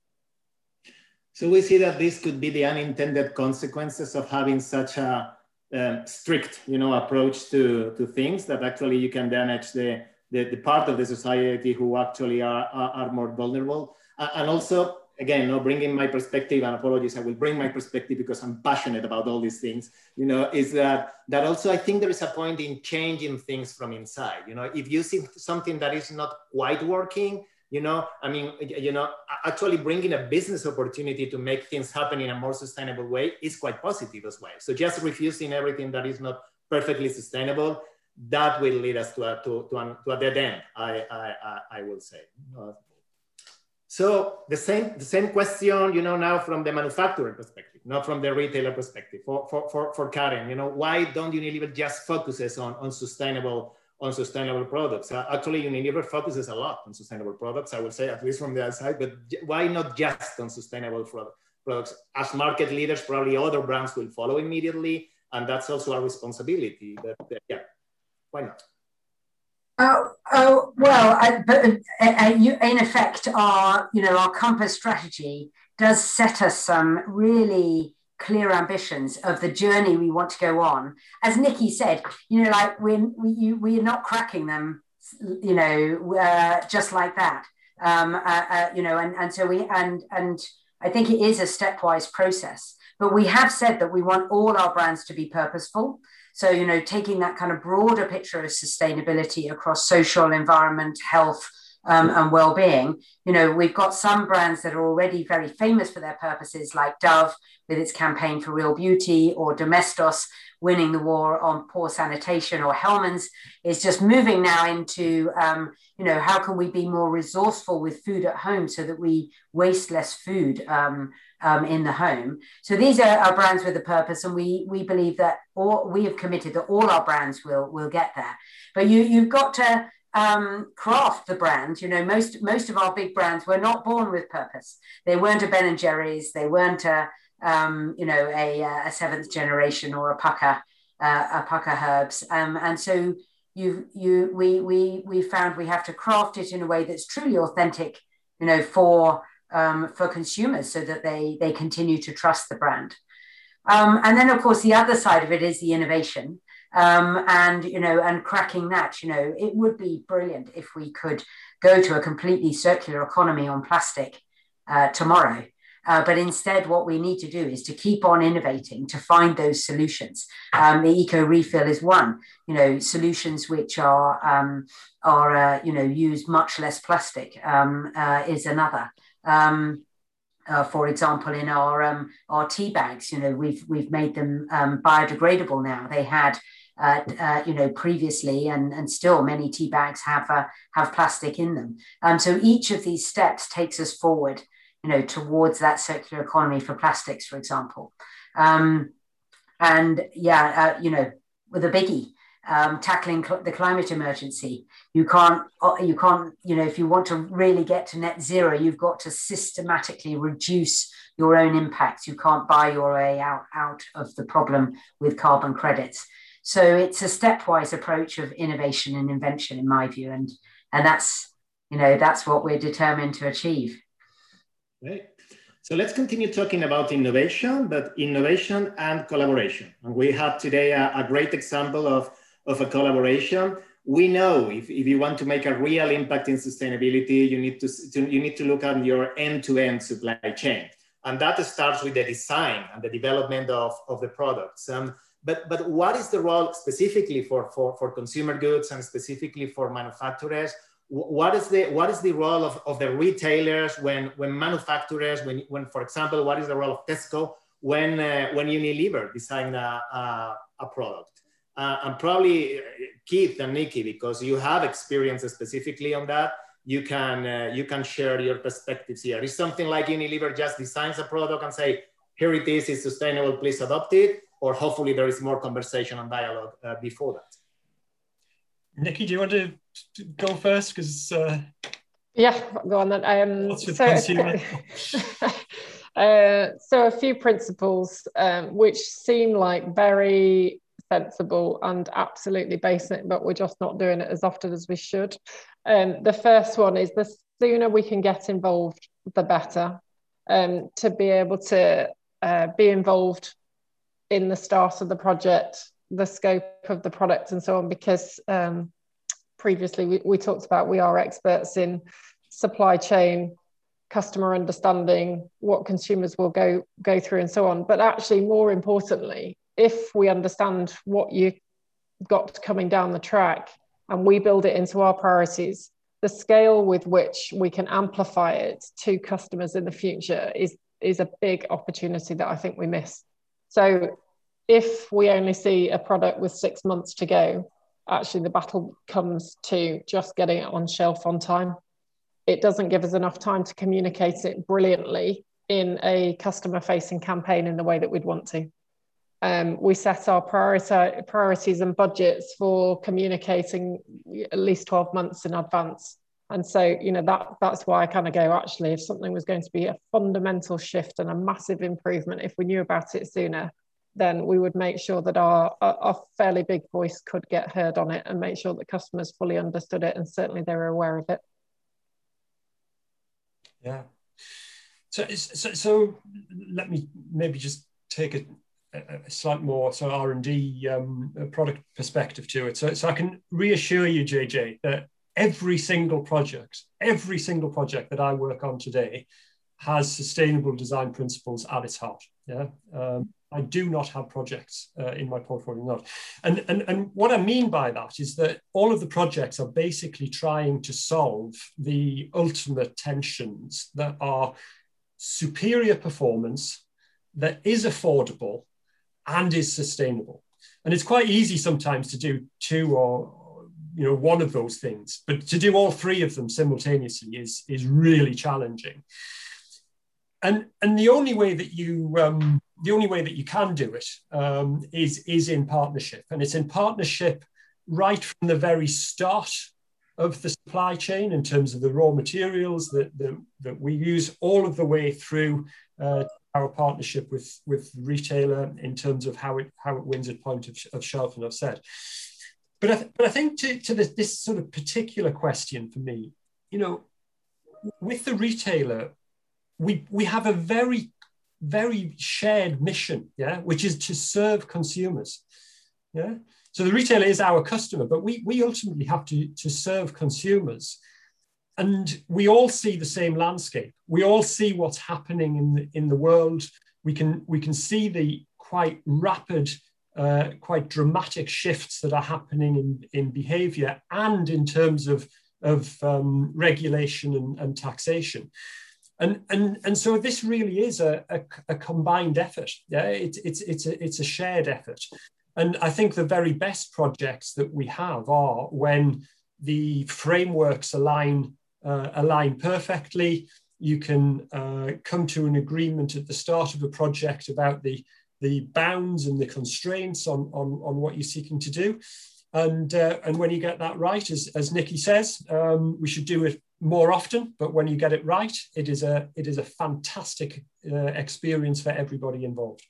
So we see that this could be the unintended consequences of having such a strict, approach to things, that actually you can damage the part of the society who actually are more vulnerable. And also, again, bringing my perspective, and apologies, I will bring my perspective because I'm passionate about all these things, is that also I think there is a point in changing things from inside. If you see something that is not quite working, actually bringing a business opportunity to make things happen in a more sustainable way is quite positive as well. So just refusing everything that is not perfectly sustainable, that will lead us to a dead end, I will say. So the same question, now from the manufacturer perspective, not from the retailer perspective, for Karen, why don't Unilever just focuses on sustainable products? Actually, Unilever focuses a lot on sustainable products, I will say, at least from the outside, but why not just on sustainable products? As market leaders, probably other brands will follow immediately, and that's also our responsibility. But yeah, why not? In effect, our Compass strategy does set us some really clear ambitions of the journey we want to go on. As Nikki said, we're not cracking them, just like that. And I think it is a stepwise process. But we have said that we want all our brands to be purposeful. So, taking that kind of broader picture of sustainability across social, environment, health, and well-being, we've got some brands that are already very famous for their purposes, like Dove with its campaign for real beauty, or Domestos winning the war on poor sanitation, or Hellmann's is just moving now into, how can we be more resourceful with food at home so that we waste less food in the home. So these are our brands with a purpose, and we believe that we have committed that all our brands will get there. But you've got to craft the brand. Most of our big brands were not born with purpose. They weren't a Ben & Jerry's. They weren't a seventh generation or a Pukka Herbs. And so we found we have to craft it in a way that's truly authentic, for consumers, so that they continue to trust the brand. And then, of course, the other side of it is the innovation. And cracking that, it would be brilliant if we could go to a completely circular economy on plastic tomorrow. But instead, what we need to do is to keep on innovating to find those solutions. The eco refill is one. Solutions which are use much less plastic is another. For example, in our tea bags, we've made them biodegradable now. They had previously, and still many tea bags have plastic in them. So each of these steps takes us forward, towards that circular economy for plastics, for example. With a biggie, tackling the climate emergency. You can't, if you want to really get to net zero, you've got to systematically reduce your own impacts. You can't buy your way out of the problem with carbon credits. So it's a stepwise approach of innovation and invention, in my view, and that's what we're determined to achieve. Right. So let's continue talking about innovation, but innovation and collaboration. And we have today a great example of a collaboration. We know if you want to make a real impact in sustainability, you need to look at your end-to-end supply chain, and that starts with the design and the development of the products. But what is the role specifically for consumer goods and specifically for manufacturers? What is the role of the retailers when manufacturers, when for example, what is the role of Tesco when Unilever design a product? And probably Keith and Nikki, because you have experience specifically on that, you can share your perspectives here. Is something like Unilever just designs a product and say, here it is, it's sustainable, please adopt it? Or hopefully there is more conversation and dialogue before that. Nikki, do you want to go first? Because yeah, go on then. So a few principles which seem like very sensible and absolutely basic, but we're just not doing it as often as we should. The first one is the sooner we can get involved, the better. To be able to be involved in the start of the project, the scope of the product and so on, because previously we talked about we are experts in supply chain, customer understanding, what consumers will go through and so on. But actually, more importantly, if we understand what you got coming down the track and we build it into our priorities, the scale with which we can amplify it to customers in the future is a big opportunity that I think we miss. So if we only see a product with 6 months to go, actually the battle comes to just getting it on shelf on time. It doesn't give us enough time to communicate it brilliantly in a customer-facing campaign in the way that we'd want to. We set our priorities and budgets for communicating at least 12 months in advance. And so, that's why I kind of go, actually, if something was going to be a fundamental shift and a massive improvement, if we knew about it sooner, then we would make sure that our fairly big voice could get heard on it and make sure that customers fully understood it and certainly they were aware of it. Yeah. So let me maybe just take a slight more R&D product perspective to it. So I can reassure you, JJ, that every single project that I work on today has sustainable design principles at its heart. Yeah. I do not have projects in my portfolio, not. And what I mean by that is that all of the projects are basically trying to solve the ultimate tensions that are superior performance, that is affordable, and is sustainable. And it's quite easy sometimes to do two or one of those things, but to do all three of them simultaneously is really challenging. And the only way that you can do it is in partnership, and it's in partnership right from the very start of the supply chain in terms of the raw materials that we use, all of the way through our partnership with retailer in terms of how it wins at point of shelf, and I've said. But I think to this sort of particular question for me, with the retailer, we have a very, very shared mission, yeah, which is to serve consumers. Yeah. So the retailer is our customer, but we ultimately have to serve consumers. and we all see the same landscape. We all see what's happening in the world. We can see the quite rapid, quite dramatic shifts that are happening in behaviour and in terms of regulation and taxation. And so this really is a combined effort. Yeah, it's a shared effort. And I think the very best projects that we have are when the frameworks align perfectly. You can come to an agreement at the start of a project about the bounds and the constraints on what you're seeking to do. And when you get that right, as Nikki says, we should do it more often, but when you get it right, it is a fantastic experience for everybody involved.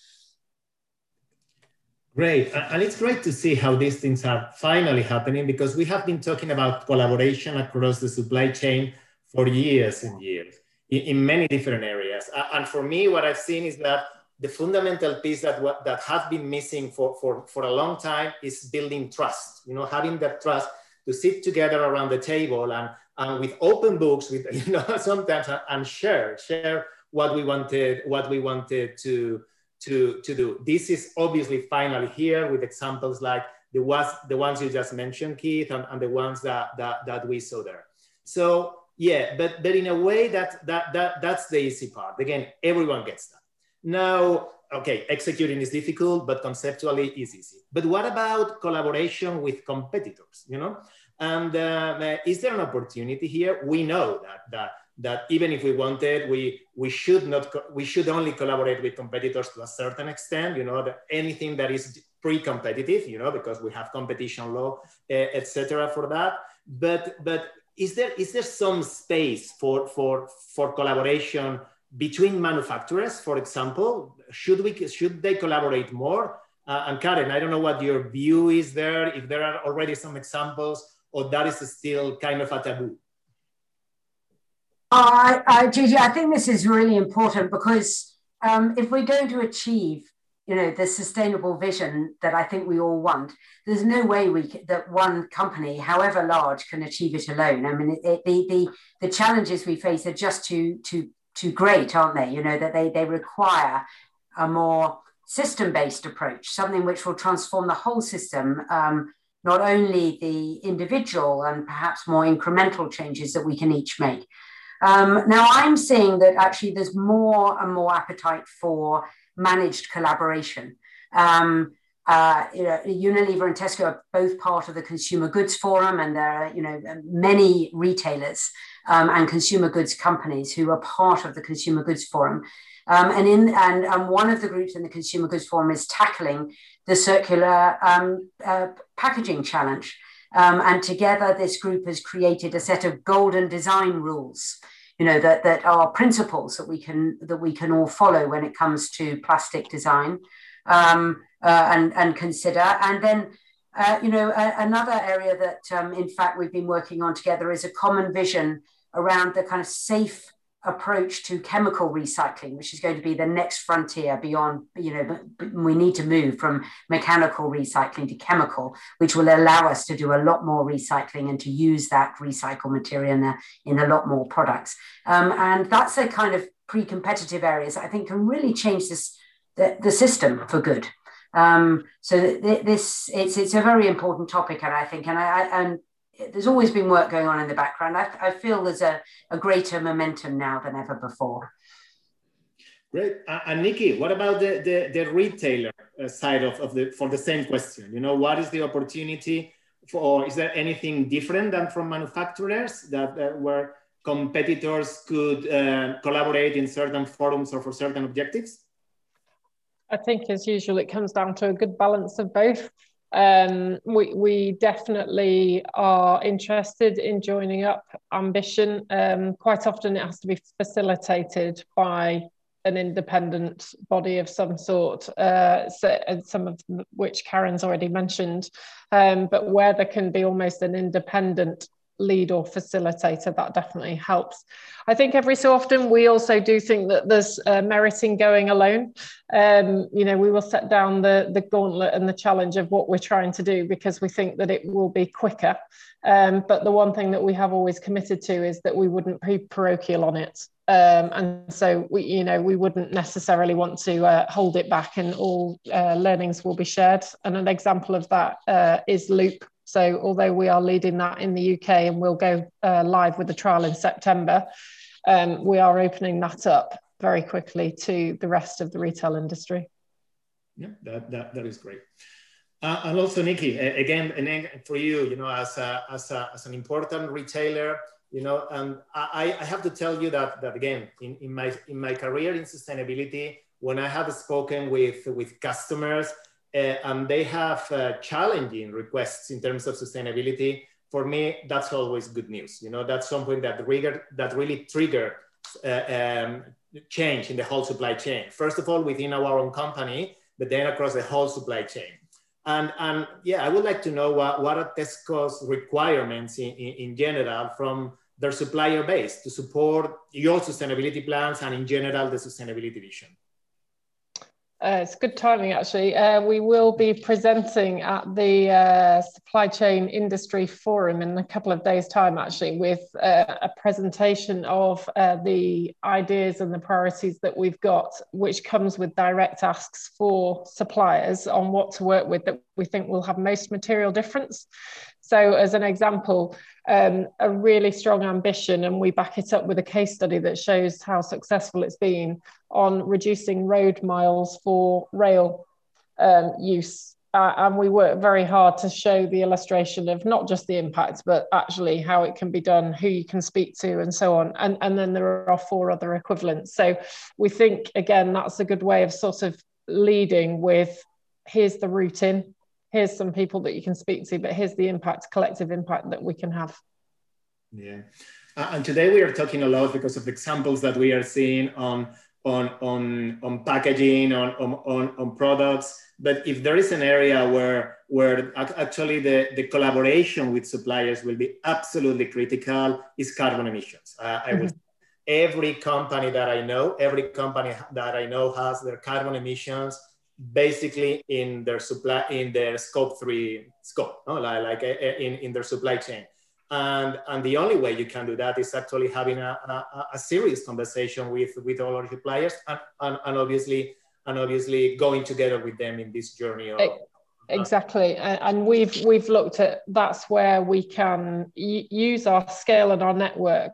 Great, and it's great to see how these things are finally happening, because we have been talking about collaboration across the supply chain for years and years in many different areas. And for me, what I've seen is that the fundamental piece that has been missing for a long time is building trust. You know, having that trust to sit together around the table and with open books, with sometimes and share what we wanted to do. This is obviously finally here with examples like the ones you just mentioned, Keith, and the ones that we saw there. So yeah, but in a way that's the easy part. Again, everyone gets that. Now, okay, executing is difficult, but conceptually is easy. But what about collaboration with competitors? And is there an opportunity here? We know that even if we wanted, we should only collaborate with competitors to a certain extent. That anything that is pre-competitive, because we have competition law, etc. for that. But is there some space for collaboration between manufacturers, for example? Should they collaborate more? And Karen, I don't know what your view is there, if there are already some examples, or that is still kind of a taboo. Gigi, I think this is really important, because if we're going to achieve, the sustainable vision that I think we all want, there's no way that one company, however large, can achieve it alone. I mean, the challenges we face are just too great, aren't they? That they require a more system-based approach, something which will transform the whole system, not only the individual and perhaps more incremental changes that we can each make. Now, I'm seeing that actually there's more and more appetite for managed collaboration. Unilever and Tesco are both part of the Consumer Goods Forum, and there are many retailers and consumer goods companies who are part of the Consumer Goods Forum. And one of the groups in the Consumer Goods Forum is tackling the circular packaging challenge. And together, this group has created a set of golden design rules, that are principles that we can all follow when it comes to plastic design and consider. And then, another area that, in fact, we've been working on together is a common vision around the kind of safe approach to chemical recycling, which is going to be the next frontier beyond, we need to move from mechanical recycling to chemical, which will allow us to do a lot more recycling and to use that recycled material in a lot more products. And that's a kind of pre-competitive areas that I think can really change the system for good. So it's a very important topic, and I think, and there's always been work going on in the background. I feel there's a greater momentum now than ever before. Great. And Nikki, what about the retailer side for the same question? What is the opportunity for? Is there anything different than from manufacturers where competitors could collaborate in certain forums or for certain objectives? I think, as usual, it comes down to a good balance of both. We definitely are interested in joining up ambition. Quite often it has to be facilitated by an independent body of some sort, some of which Karen's already mentioned, but where there can be almost an independent lead or facilitator, that definitely helps. I think every so often we also do think that there's merit in going alone. You know, we will set down the gauntlet and the challenge of what we're trying to do because we think that it will be quicker. But the one thing that we have always committed to is that we wouldn't be parochial on it. And so we wouldn't necessarily want to hold it back, and all learnings will be shared. And an example of that is Loop. So although we are leading that in the UK and we'll go live with the trial in September, we are opening that up very quickly to the rest of the retail industry. Yeah, that is great. And also, Nikki, again, for you, you know, as an important retailer, you know, and I have to tell you that again, in my career in sustainability, when I have spoken with customers and they have challenging requests in terms of sustainability, for me, that's always good news. You know, that's something that really trigger change in the whole supply chain. First of all, within our own company, but then across the whole supply chain. And yeah, I would like to know what are Tesco's requirements in general from their supplier base to support your sustainability plans and in general the sustainability vision. It's good timing, actually. We will be presenting at the Supply Chain Industry Forum in a couple of days' time, actually, with a presentation of the ideas and the priorities that we've got, which comes with direct asks for suppliers on what to work with that we think will have most material difference. So as an example, a really strong ambition, and we back it up with a case study that shows how successful it's been on reducing road miles for rail use. And we work very hard to show the illustration of not just the impact, but actually how it can be done, who you can speak to, and so on. And then there are 4 other equivalents. So we think, again, that's a good way of sort of leading with, here's the route in, here's some people that you can speak to, but here's the impact, collective impact that we can have. Yeah. And today we are talking a lot because of examples that we are seeing on packaging, on products. But if there is an area where actually the collaboration with suppliers will be absolutely critical, is carbon emissions. I would every company that I know has their carbon emissions basically in their scope 3 scope, no? like in their supply chain. And the only way you can do that is actually having a serious conversation with all our suppliers and obviously going together with them in this journey. Exactly. And we've looked at, that's where we can use our scale and our network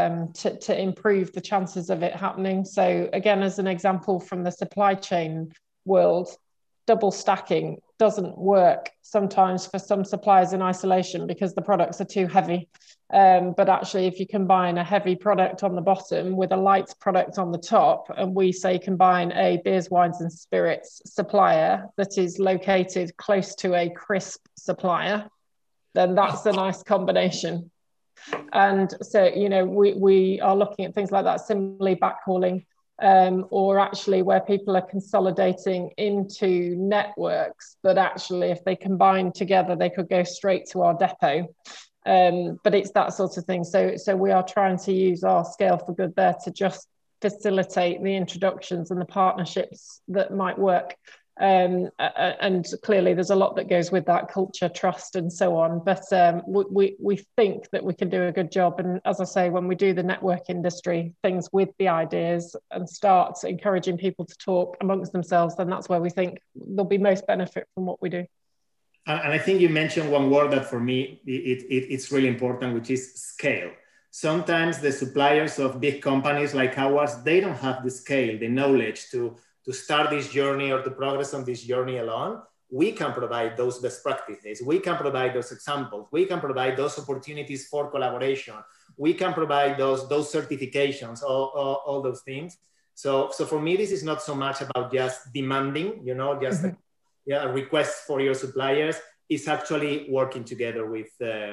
to improve the chances of it happening. So again, as an example from the supply chain world, double stacking doesn't work sometimes for some suppliers in isolation because the products are too heavy. But actually, if you combine a heavy product on the bottom with a light product on the top, and we say combine a beers, wines and spirits supplier that is located close to a crisp supplier, then that's a nice combination. And so, you know, we are looking at things like that, similarly backhauling, or actually where people are consolidating into networks, but actually if they combine together, they could go straight to our depot. But it's that sort of thing. So we are trying to use our scale for good there to just facilitate the introductions and the partnerships that might work. And clearly there's a lot that goes with that, culture, trust and so on, but we think that we can do a good job. And as I say, when we do the network industry things with the ideas and start encouraging people to talk amongst themselves, then that's where we think there'll be most benefit from what we do. And I think you mentioned one word that for me it's really important, which is scale. Sometimes the suppliers of big companies like ours, they don't have the scale, the knowledge to start this journey or to progress on this journey alone. We can provide those best practices. We can provide those examples. We can provide those opportunities for collaboration. We can provide those certifications, all those things. So for me, this is not so much about just demanding, you know, just a request for your suppliers. It's actually working together with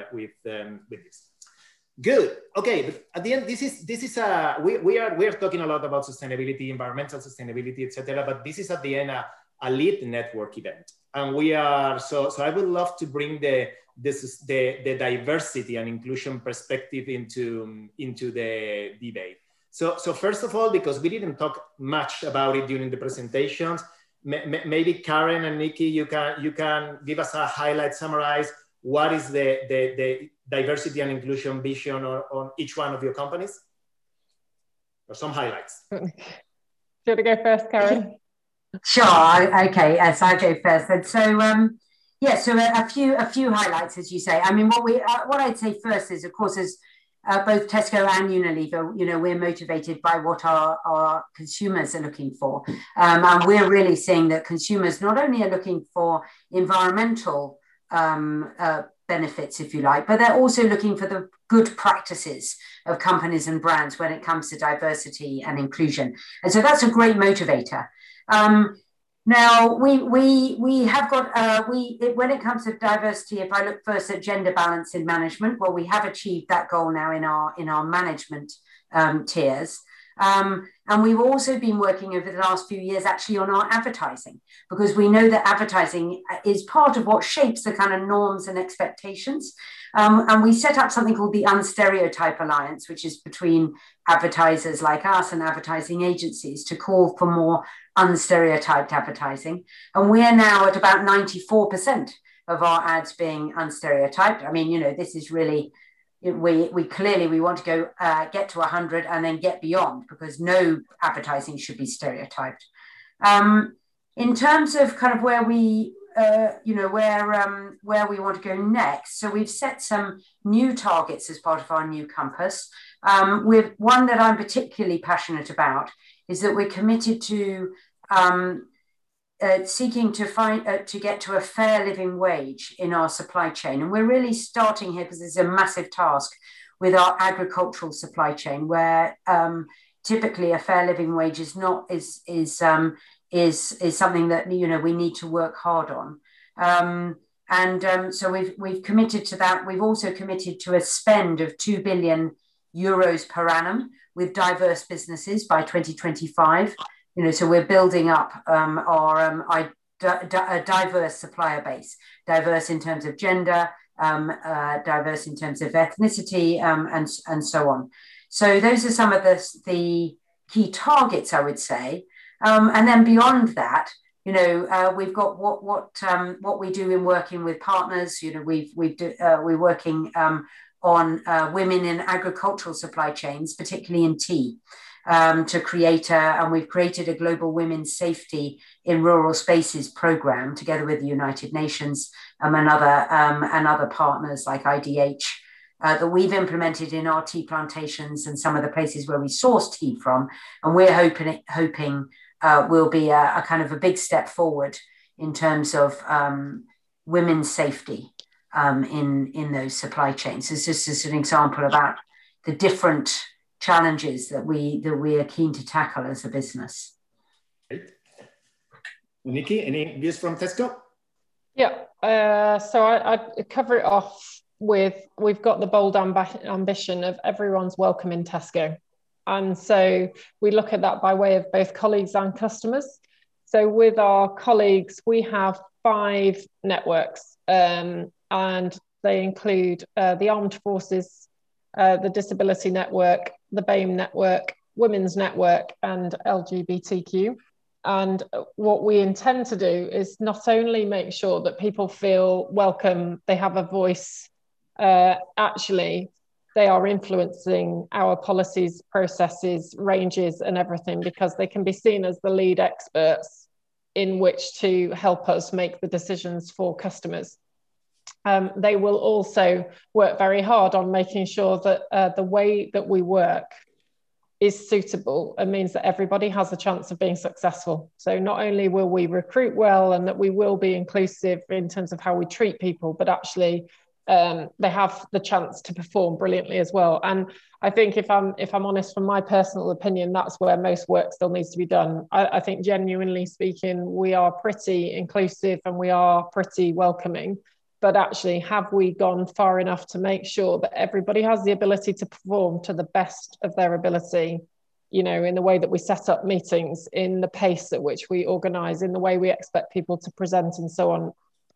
this. Good. Okay, but at the end, this is we are talking a lot about sustainability, environmental sustainability, etc. But this is at the end a lead network event, and we are so I would love to bring the the diversity and inclusion perspective into the debate. So first of all, because we didn't talk much about it during the presentations, maybe Karen and Nikki, you can give us a highlight, summarize what is the diversity and inclusion vision on each one of your companies, or some highlights. Do you want to go first, Karen? Sure. Okay. Yes, I'll go first. And so, yeah. So a few highlights, as you say. I mean, what I'd say first is, of course, as both Tesco and Unilever, we're motivated by what our consumers are looking for, and we're really seeing that consumers not only are looking for environmental benefits, if you like, but they're also looking for the good practices of companies and brands when it comes to diversity and inclusion. And so that's a great motivator. Now we have got when it comes to diversity, if I look first at gender balance in management, well, we have achieved that goal now in our management tiers. And we've also been working over the last few years actually on our advertising, because we know that advertising is part of what shapes the kind of norms and expectations. And we set up something called the Unstereotype Alliance, which is between advertisers like us and advertising agencies to call for more unstereotyped advertising. And we are now at about 94% of our ads being unstereotyped. I mean, this is really, we clearly want to go get to 100 and then get beyond, because no advertising should be stereotyped. In terms of kind of where we want to go next, so we've set some new targets as part of our new compass. With one that I'm particularly passionate about is that we're committed to seeking to get to a fair living wage in our supply chain. And we're really starting here because it's a massive task with our agricultural supply chain, where typically a fair living wage is something that we need to work hard on. So we've committed to that. We've also committed to a spend of 2 billion euros per annum with diverse businesses by 2025. So we're building up a diverse supplier base, diverse in terms of gender, diverse in terms of ethnicity, and so on. So those are some of the key targets, I would say. And then beyond that, we've got what we do in working with partners. We're working on women in agricultural supply chains, particularly in tea. To create and we've created a global women's safety in rural spaces program together with the United Nations and other partners like IDH that we've implemented in our tea plantations and some of the places where we source tea from. And we're hoping will be a kind of a big step forward in terms of women's safety in those supply chains. It's just as an example about the different challenges that we are keen to tackle as a business. Great. Nikki, any views from Tesco? Yeah, so I'd cover it off with, we've got the bold ambition of everyone's welcome in Tesco. And so we look at that by way of both colleagues and customers. So with our colleagues, we have 5 networks, and they include the Armed Forces, the Disability Network, the BAME Network, Women's Network, and LGBTQ. And what we intend to do is not only make sure that people feel welcome, they have a voice, actually they are influencing our policies, processes, ranges, and everything, because they can be seen as the lead experts in which to help us make the decisions for customers. They will also work very hard on making sure that the way that we work is suitable and means that everybody has a chance of being successful. So not only will we recruit well and that we will be inclusive in terms of how we treat people, but actually they have the chance to perform brilliantly as well. And I think if I'm honest, from my personal opinion, that's where most work still needs to be done. I think genuinely speaking, we are pretty inclusive and we are pretty welcoming. But actually, have we gone far enough to make sure that everybody has the ability to perform to the best of their ability, in the way that we set up meetings, in the pace at which we organise, in the way we expect people to present and so on?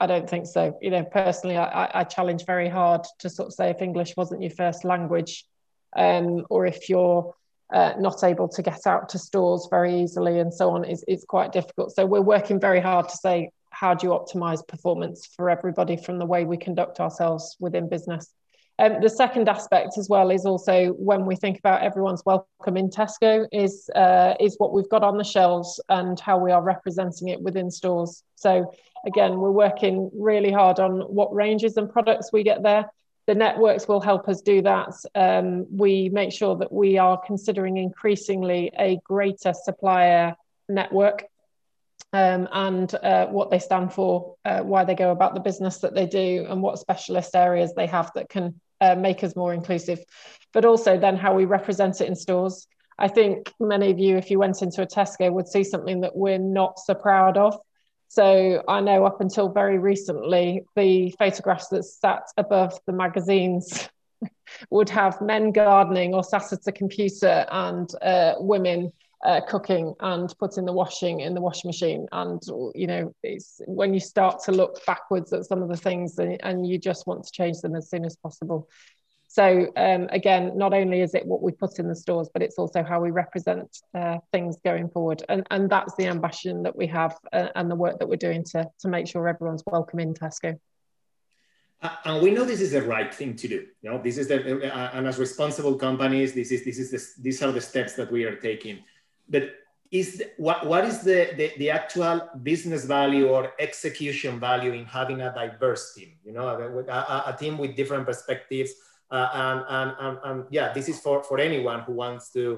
I don't think so. You know, personally, I challenge very hard to sort of say if English wasn't your first language, or if you're not able to get out to stores very easily and so on, it's quite difficult. So we're working very hard to say, how do you optimize performance for everybody from the way we conduct ourselves within business? The second aspect as well is also when we think about everyone's welcome in Tesco is what we've got on the shelves and how we are representing it within stores. So again, we're working really hard on what ranges and products we get there. The networks will help us do that. We make sure that we are considering increasingly a greater supplier network, and what they stand for, why they go about the business that they do, and what specialist areas they have that can make us more inclusive, but also then how we represent it in stores. I think many of you, if you went into a Tesco, would see something that we're not so proud of. So I know up until very recently, the photographs that sat above the magazines would have men gardening or sat at a computer and women cooking and putting the washing in the washing machine. And, you know, it's when you start to look backwards at some of the things and you just want to change them as soon as possible. So again, not only is it what we put in the stores, but it's also how we represent things going forward. And that's the ambition that we have and the work that we're doing to make sure everyone's welcome in Tesco. And we know this is the right thing to do. You know, this is and as responsible companies, these are the steps that we are taking. But what is the actual business value or execution value in having a diverse team? You know, a team with different perspectives. And yeah, this is for anyone who wants to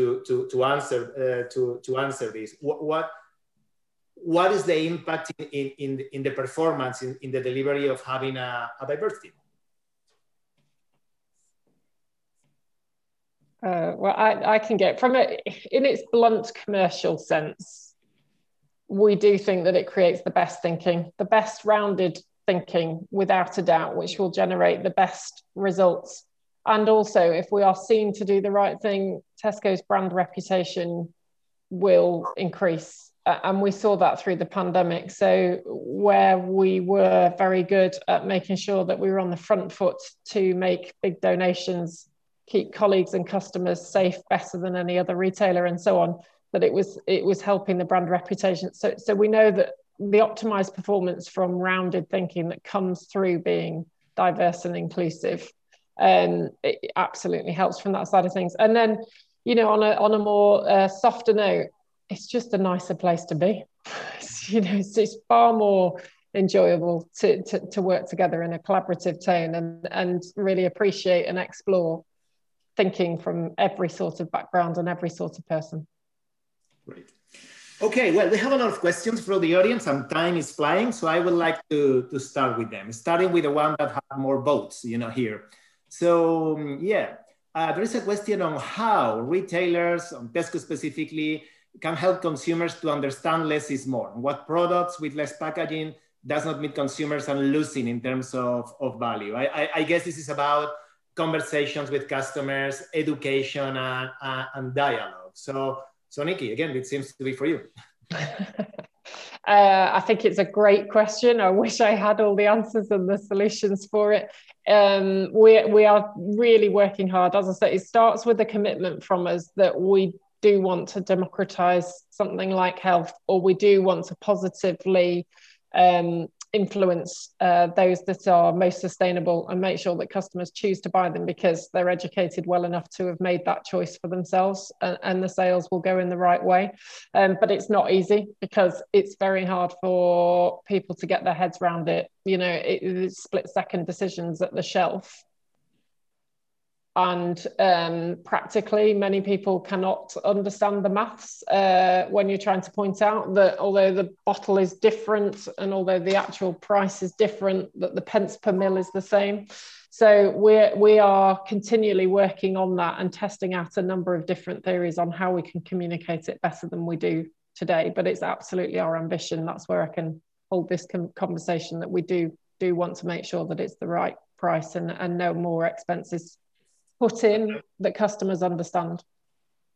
answer this. What is the impact in the performance in the delivery of having a diverse team? Well, I can get from it in its blunt commercial sense. We do think that it creates the best thinking, the best rounded thinking, without a doubt, which will generate the best results. And also, if we are seen to do the right thing, Tesco's brand reputation will increase. And we saw that through the pandemic. So where we were very good at making sure that we were on the front foot to make big donations, keep colleagues and customers safe better than any other retailer and so on, that it was helping the brand reputation. So we know that the optimized performance from rounded thinking that comes through being diverse and inclusive, it absolutely helps from that side of things. And then, you know, on a more softer note, it's just a nicer place to be. You know, it's far more enjoyable to work together in a collaborative tone and really appreciate and explore thinking from every sort of background and every sort of person. Great. Okay, well, we have a lot of questions from the audience and time is flying, so I would like to start with them, starting with the one that have more votes, you know, here. So yeah, there is a question on how retailers, on Tesco specifically, can help consumers to understand less is more, and what products with less packaging does not meet consumers and losing in terms of value. I guess this is about conversations with customers, education, and dialogue. So Nikki, again, it seems to be for you. I think it's a great question. I wish I had all the answers and the solutions for it. We are really working hard. As I say, it starts with a commitment from us that we do want to democratize something like health, or we do want to positively influence those that are most sustainable and make sure that customers choose to buy them because they're educated well enough to have made that choice for themselves, and the sales will go in the right way. But it's not easy because it's very hard for people to get their heads around it. You know, it's split-second decisions at the shelf. And practically, many people cannot understand the maths when you're trying to point out that although the bottle is different and although the actual price is different, that the pence per mil is the same. So we are continually working on that and testing out a number of different theories on how we can communicate it better than we do today. But it's absolutely our ambition. That's where I can hold this conversation, that we do want to make sure that it's the right price and no more expenses put in that customers understand.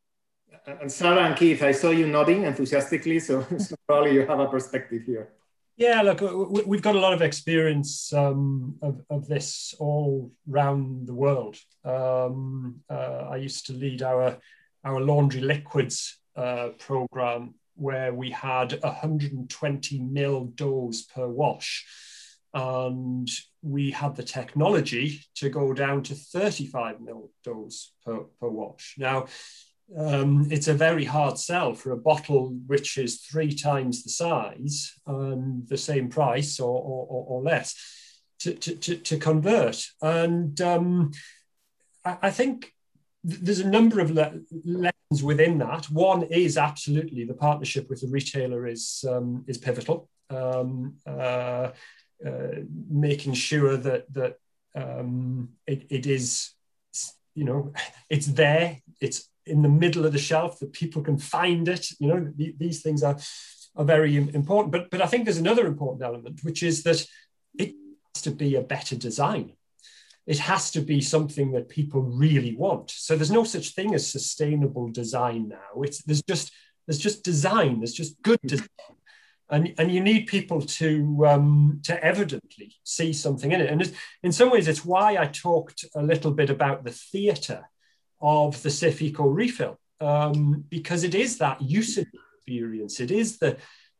And Sarah and Keith, I saw you nodding enthusiastically, so probably you have a perspective here. Yeah, look, we've got a lot of experience of this all around the world. I used to lead our laundry liquids program, where we had 120 mil doughs per wash, and we had the technology to go down to 35 mil doughs per wash. Now, it's a very hard sell for a bottle which is 3 times the size and the same price or less to convert. And I think there's a number of lessons within that. One is absolutely the partnership with the retailer is pivotal. Making sure that it is, it's there, it's in the middle of the shelf, that people can find it. These things are very important. But I think there's another important element, which is that it has to be a better design. It has to be something that people really want. So there's no such thing as sustainable design now. There's just design. There's just good design, and you need people to evidently see something in it. And in some ways, it's why I talked a little bit about the theatre of the Cif Eco refill, because it is that usage experience. It is the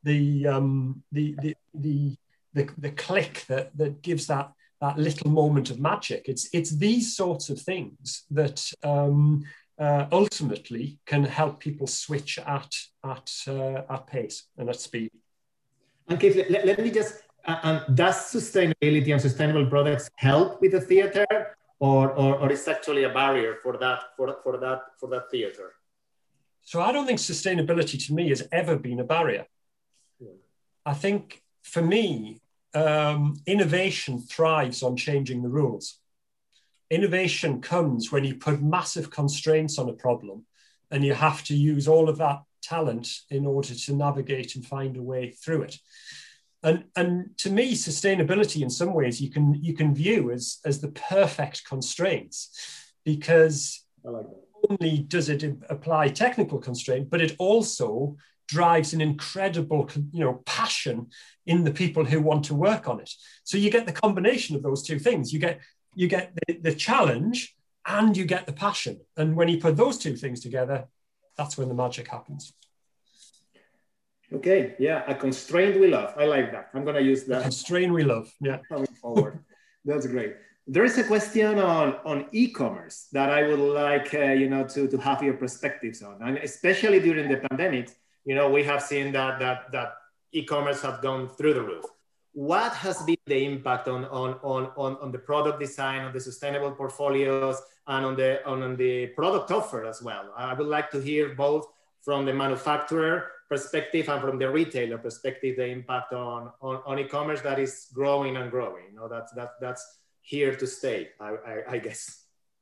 click that gives that little moment of magic. It's these sorts of things that ultimately can help people switch at pace and at speed. And Keith, let me just, does sustainability and sustainable products help with the theatre, or is actually a barrier for that theatre? So I don't think sustainability to me has ever been a barrier. Yeah. I think for me, innovation thrives on changing the rules. Innovation comes when you put massive constraints on a problem and you have to use all of that talent in order to navigate and find a way through it. And to me, sustainability in some ways you can view as the perfect constraints, because not only does it apply technical constraint, but it also drives an incredible, passion in the people who want to work on it. So you get the combination of those two things. You get the challenge and you get the passion. And when you put those two things together, that's when the magic happens. Okay, yeah, a constraint we love. I like that. I'm going to use that. A constraint we love, yeah. Coming forward. That's great. There is a question on e-commerce that I would like, to have your perspectives on, and especially during the pandemic. We have seen that e-commerce have gone through the roof. What has been the impact on the product design, on the sustainable portfolios, and on the product offer as well? I would like to hear both from the manufacturer perspective and from the retailer perspective, the impact on e-commerce that is growing and growing. That's here to stay, I guess.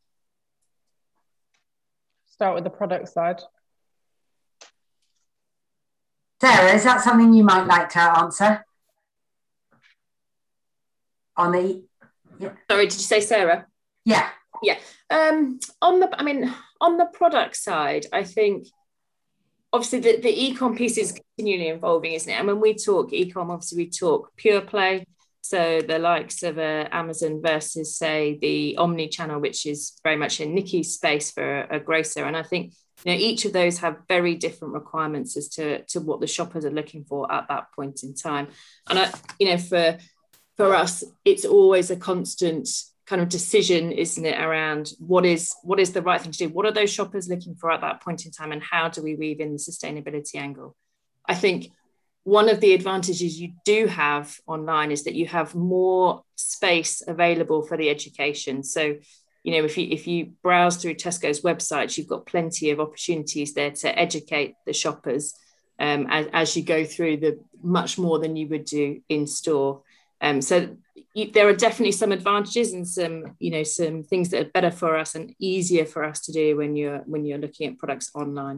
Start with the product side. Sarah, is that something you might like to answer? Sorry, did you say Sarah? Yeah. Yeah. On the product side, I think obviously the e-com piece is continually evolving, isn't it? And when we talk e-com, obviously we talk pure play. So the likes of Amazon versus, say, the omni-channel, which is very much in Nikki's space for a grocer. And I think each of those have very different requirements as to what the shoppers are looking for at that point in time. And for us, it's always a constant kind of decision, isn't it, around what is the right thing to do? What are those shoppers looking for at that point in time, and how do we weave in the sustainability angle? I think one of the advantages you do have online is that you have more space available for the education. So, if you browse through Tesco's website, you've got plenty of opportunities there to educate the shoppers as you go through the much more than you would do in store. So there are definitely some advantages and some things that are better for us and easier for us to do when you're looking at products online.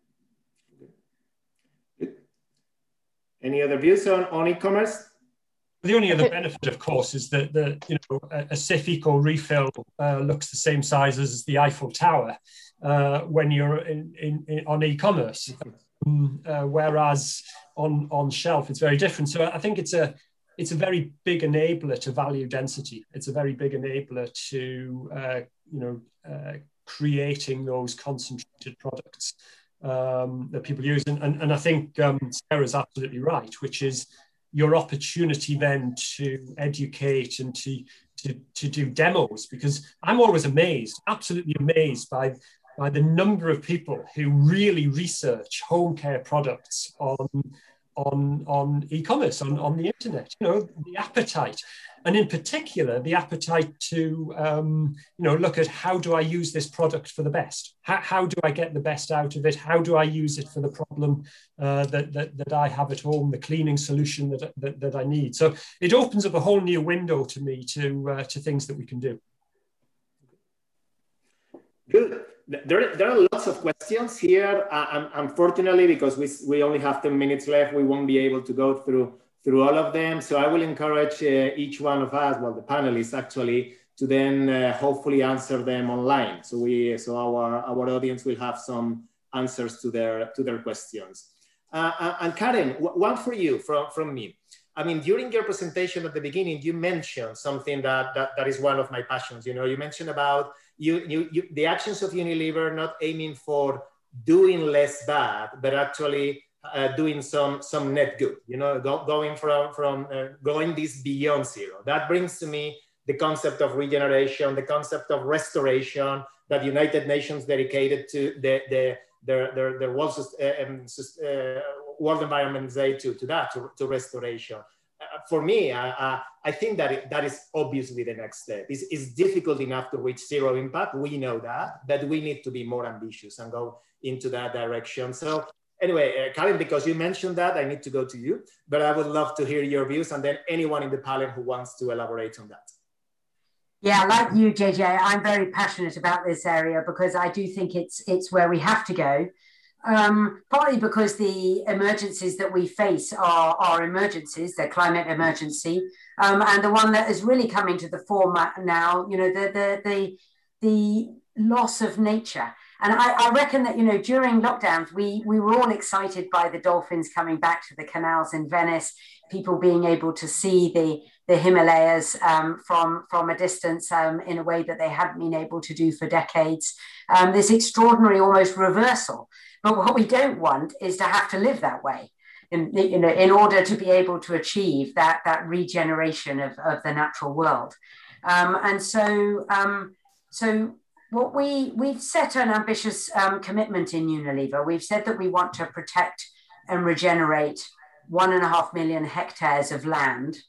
Any other views on e-commerce? The only other benefit, of course, is that a Cif Eco refill looks the same size as the Eiffel Tower when you're on e-commerce. whereas on shelf it's very different. So I think it's a very big enabler to value density. It's a very big enabler to creating those concentrated products that people use. And I think Sarah's absolutely right, which is your opportunity then to educate and to do demos, because I'm always amazed, absolutely amazed by the number of people who really research home care products on e-commerce, on the internet. The appetite, and in particular the appetite to look at how do I use this product for the best, how do I get the best out of it, how do I use it for the problem that I have at home, the cleaning solution that I need. So it opens up a whole new window to me to things that we can do. Good. There are lots of questions here. Unfortunately, because we only have 10 minutes left, we won't be able to go through all of them. So I will encourage each one of us, well, the panelists actually, to then hopefully answer them online. So our audience will have some answers to their questions. And Karen, one for you from me. I mean, during your presentation at the beginning, you mentioned something that is one of my passions. You mentioned about the actions of Unilever not aiming for doing less bad, but actually doing some net good. Going this beyond zero. That brings to me the concept of regeneration, the concept of restoration that United Nations dedicated to their World Environment Day to restoration. For me, I think that is obviously the next step. It's difficult enough to reach zero impact. We know that, but we need to be more ambitious and go into that direction. So anyway, Karen, because you mentioned that, I need to go to you, but I would love to hear your views, and then anyone in the panel who wants to elaborate on that. Yeah, like you, JJ, I'm very passionate about this area because I do think it's where we have to go. Partly because the emergencies that we face are emergencies, they're climate emergency, and the one that is really coming to the fore now, the loss of nature. And I reckon that, during lockdowns, we were all excited by the dolphins coming back to the canals in Venice, people being able to see the Himalayas from a distance in a way that they hadn't been able to do for decades. This extraordinary almost reversal. But what we don't want is to have to live that way in order to be able to achieve that regeneration of the natural world. So what we've set an ambitious commitment in Unilever. We've said that we want to protect and regenerate 1.5 million hectares of land.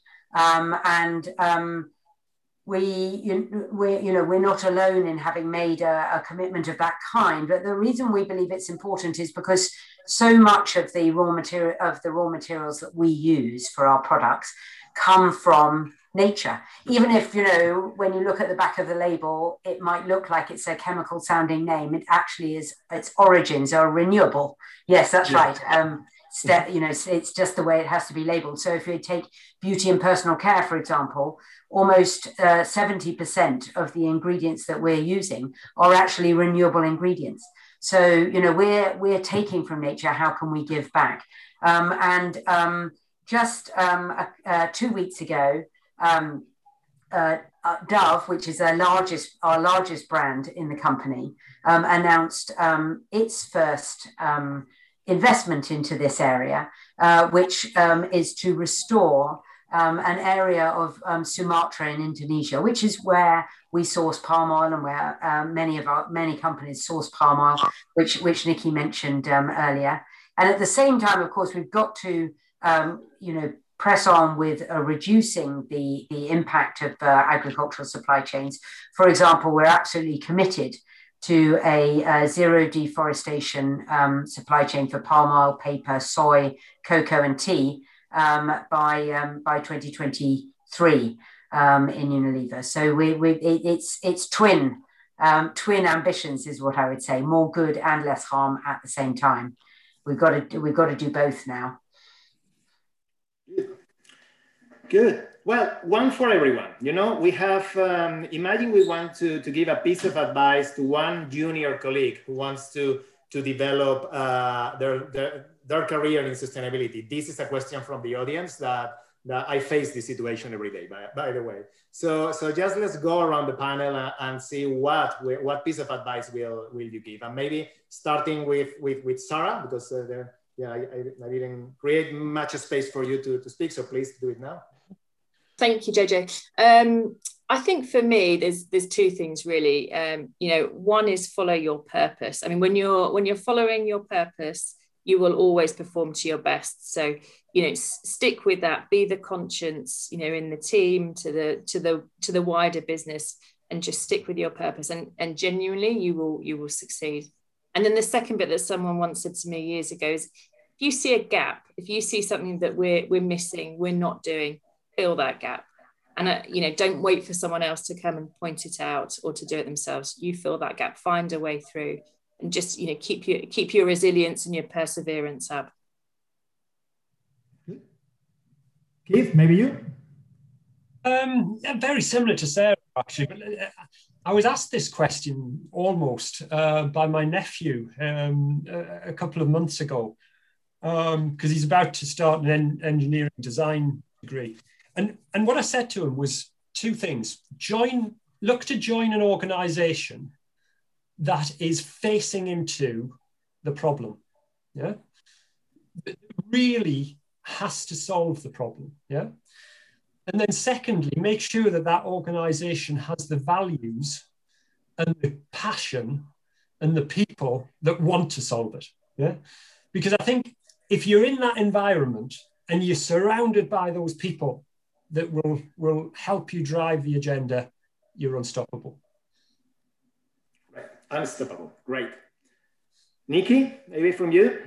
We're not alone in having made a commitment of that kind. But the reason we believe it's important is because so much of the raw materials that we use for our products come from nature. Even if, when you look at the back of the label, it might look like it's a chemical sounding name. It actually is, its origins are renewable. Yes, that's right. It's just the way it has to be labeled. So if you take beauty and personal care, for example, almost 70% of the ingredients that we're using are actually renewable ingredients. So, we're taking from nature. How can we give back? Just 2 weeks ago, Dove, which is our largest brand in the company, announced its first investment into this area, which is to restore an area of Sumatra in Indonesia, which is where we source palm oil and where many companies source palm oil, which Nikki mentioned earlier. And at the same time, of course, we've got to press on with reducing the impact of agricultural supply chains. For example, we're absolutely committed to a zero deforestation supply chain for palm oil, paper, soy, cocoa, and tea by 2023 in Unilever. So it's twin ambitions is what I would say, more good and less harm at the same time. We've got to do both now. Good. Well, one for everyone. We have, imagine we want to give a piece of advice to one junior colleague who wants to to develop their career in sustainability? This is a question from the audience that I face this situation every day, by the way. So just let's go around the panel and see what piece of advice will you give, and maybe starting with Sarah, because I didn't create much space for you to speak, so please do it now. Thank you, JJ. I think for me, there's two things really. One is follow your purpose. I mean, when you're following your purpose, you will always perform to your best. So, stick with that. Be the conscience, in the team, to the wider business, and just stick with your purpose. And genuinely, you will succeed. And then the second bit that someone once said to me years ago is, if you see a gap, if you see something that we're missing, we're not doing, fill that gap. And, don't wait for someone else to come and point it out or to do it themselves. You fill that gap, find a way through, and just, keep your resilience and your perseverance up. Keith, maybe you? Very similar to Sarah, actually. But I was asked this question almost by my nephew a couple of months ago, because he's about to start an engineering design degree. And what I said to him was two things. Look to join an organization that is facing into the problem. Yeah. That really has to solve the problem. Yeah. And then secondly, make sure that organization has the values and the passion and the people that want to solve it. Yeah. Because I think if you're in that environment and you're surrounded by those people that will help you drive the agenda, you're unstoppable. Right. Unstoppable. Great. Nikki, maybe from you?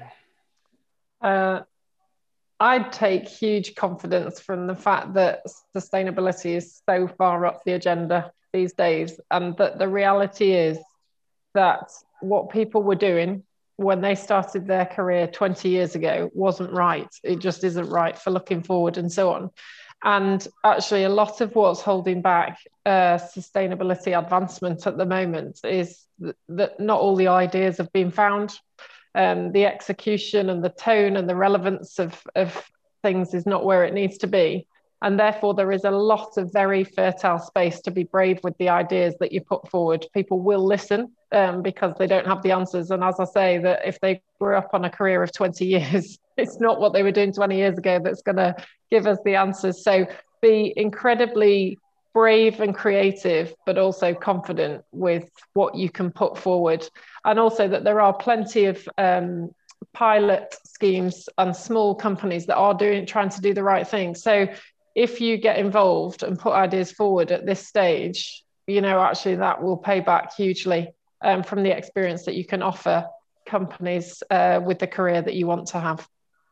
I'd take huge confidence from the fact that sustainability is so far up the agenda these days, and that the reality is that what people were doing when they started their career 20 years ago wasn't right. It just isn't right for looking forward and so on. And actually, a lot of what's holding back sustainability advancement at the moment is that not all the ideas have been found. The execution and the tone and the relevance of things is not where it needs to be. And therefore, there is a lot of very fertile space to be brave with the ideas that you put forward. People will listen because they don't have the answers. And as I say, that if they grew up on a career of 20 years, it's not what they were doing 20 years ago that's going to give us the answers. So be incredibly brave and creative, but also confident with what you can put forward. And also that there are plenty of pilot schemes and small companies that are trying to do the right thing. So if you get involved and put ideas forward at this stage, actually that will pay back hugely from the experience that you can offer companies with the career that you want to have.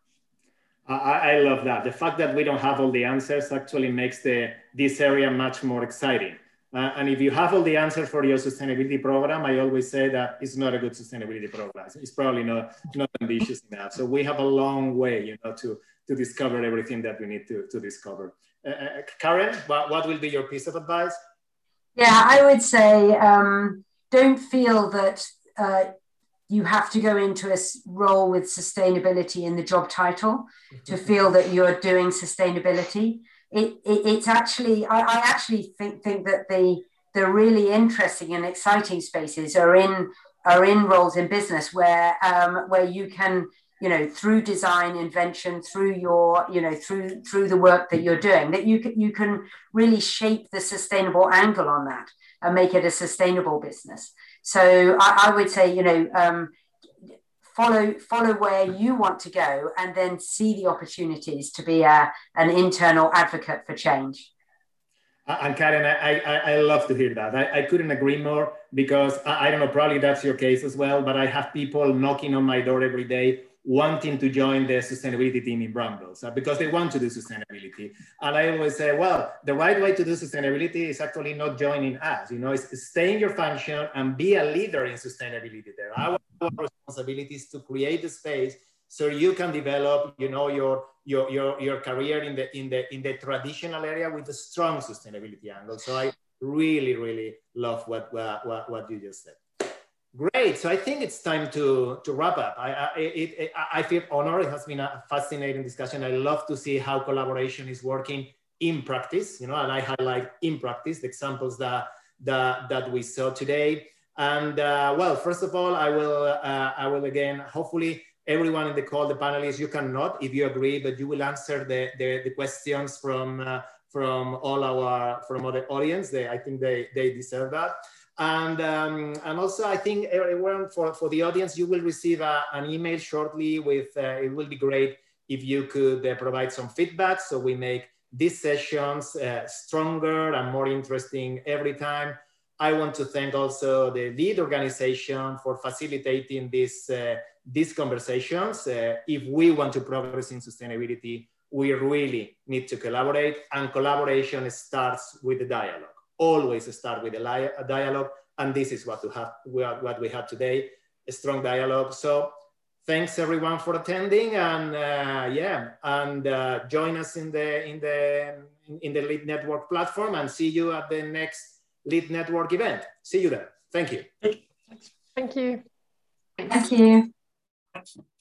I love that. The fact that we don't have all the answers actually makes this area much more exciting. And if you have all the answers for your sustainability program, I always say that it's not a good sustainability program. It's probably not ambitious enough. So we have a long way, to discover everything that we need to discover. Karen, what will be your piece of advice? Yeah, I would say don't feel that you have to go into a role with sustainability in the job title to feel that you're doing sustainability. It's actually, I actually think that the really interesting and exciting spaces are in roles in business where you can, through design, invention, through your, through the work that you're doing, that you can really shape the sustainable angle on that and make it a sustainable business. So I would say, follow where you want to go and then see the opportunities to be an internal advocate for change. And Karen, I love to hear that. I couldn't agree more, because I don't know, probably that's your case as well, but I have people knocking on my door every day wanting to join the sustainability team in Brambles because they want to do sustainability. And I always say, well, the right way to do sustainability is actually not joining us, it's stay in your function and be a leader in sustainability there. Our responsibility is to create the space so you can develop, your career in the traditional area with a strong sustainability angle. So I really, really love what you just said. Great. So I think it's time to wrap up. I feel honored. It has been a fascinating discussion. I love to see how collaboration is working in practice, and I highlight in practice the examples that we saw today. And well, first of all, I will again, hopefully everyone in the call, the panelists, you can nod if you agree, but you will answer the questions from all the audience. I think they deserve that. And also, I think everyone, for the audience, you will receive an email shortly with, it will be great if you could provide some feedback so we make these sessions stronger and more interesting every time. I want to thank also the lead organization for facilitating these conversations. If we want to progress in sustainability, we really need to collaborate, and collaboration starts with the dialogue. Always start with a dialogue, and this is what we have today, a strong dialogue. So thanks everyone for attending, and join us in the LEAD Network platform, and see you at the next LEAD Network event. See you there. Thank you. Thank you. Thank you.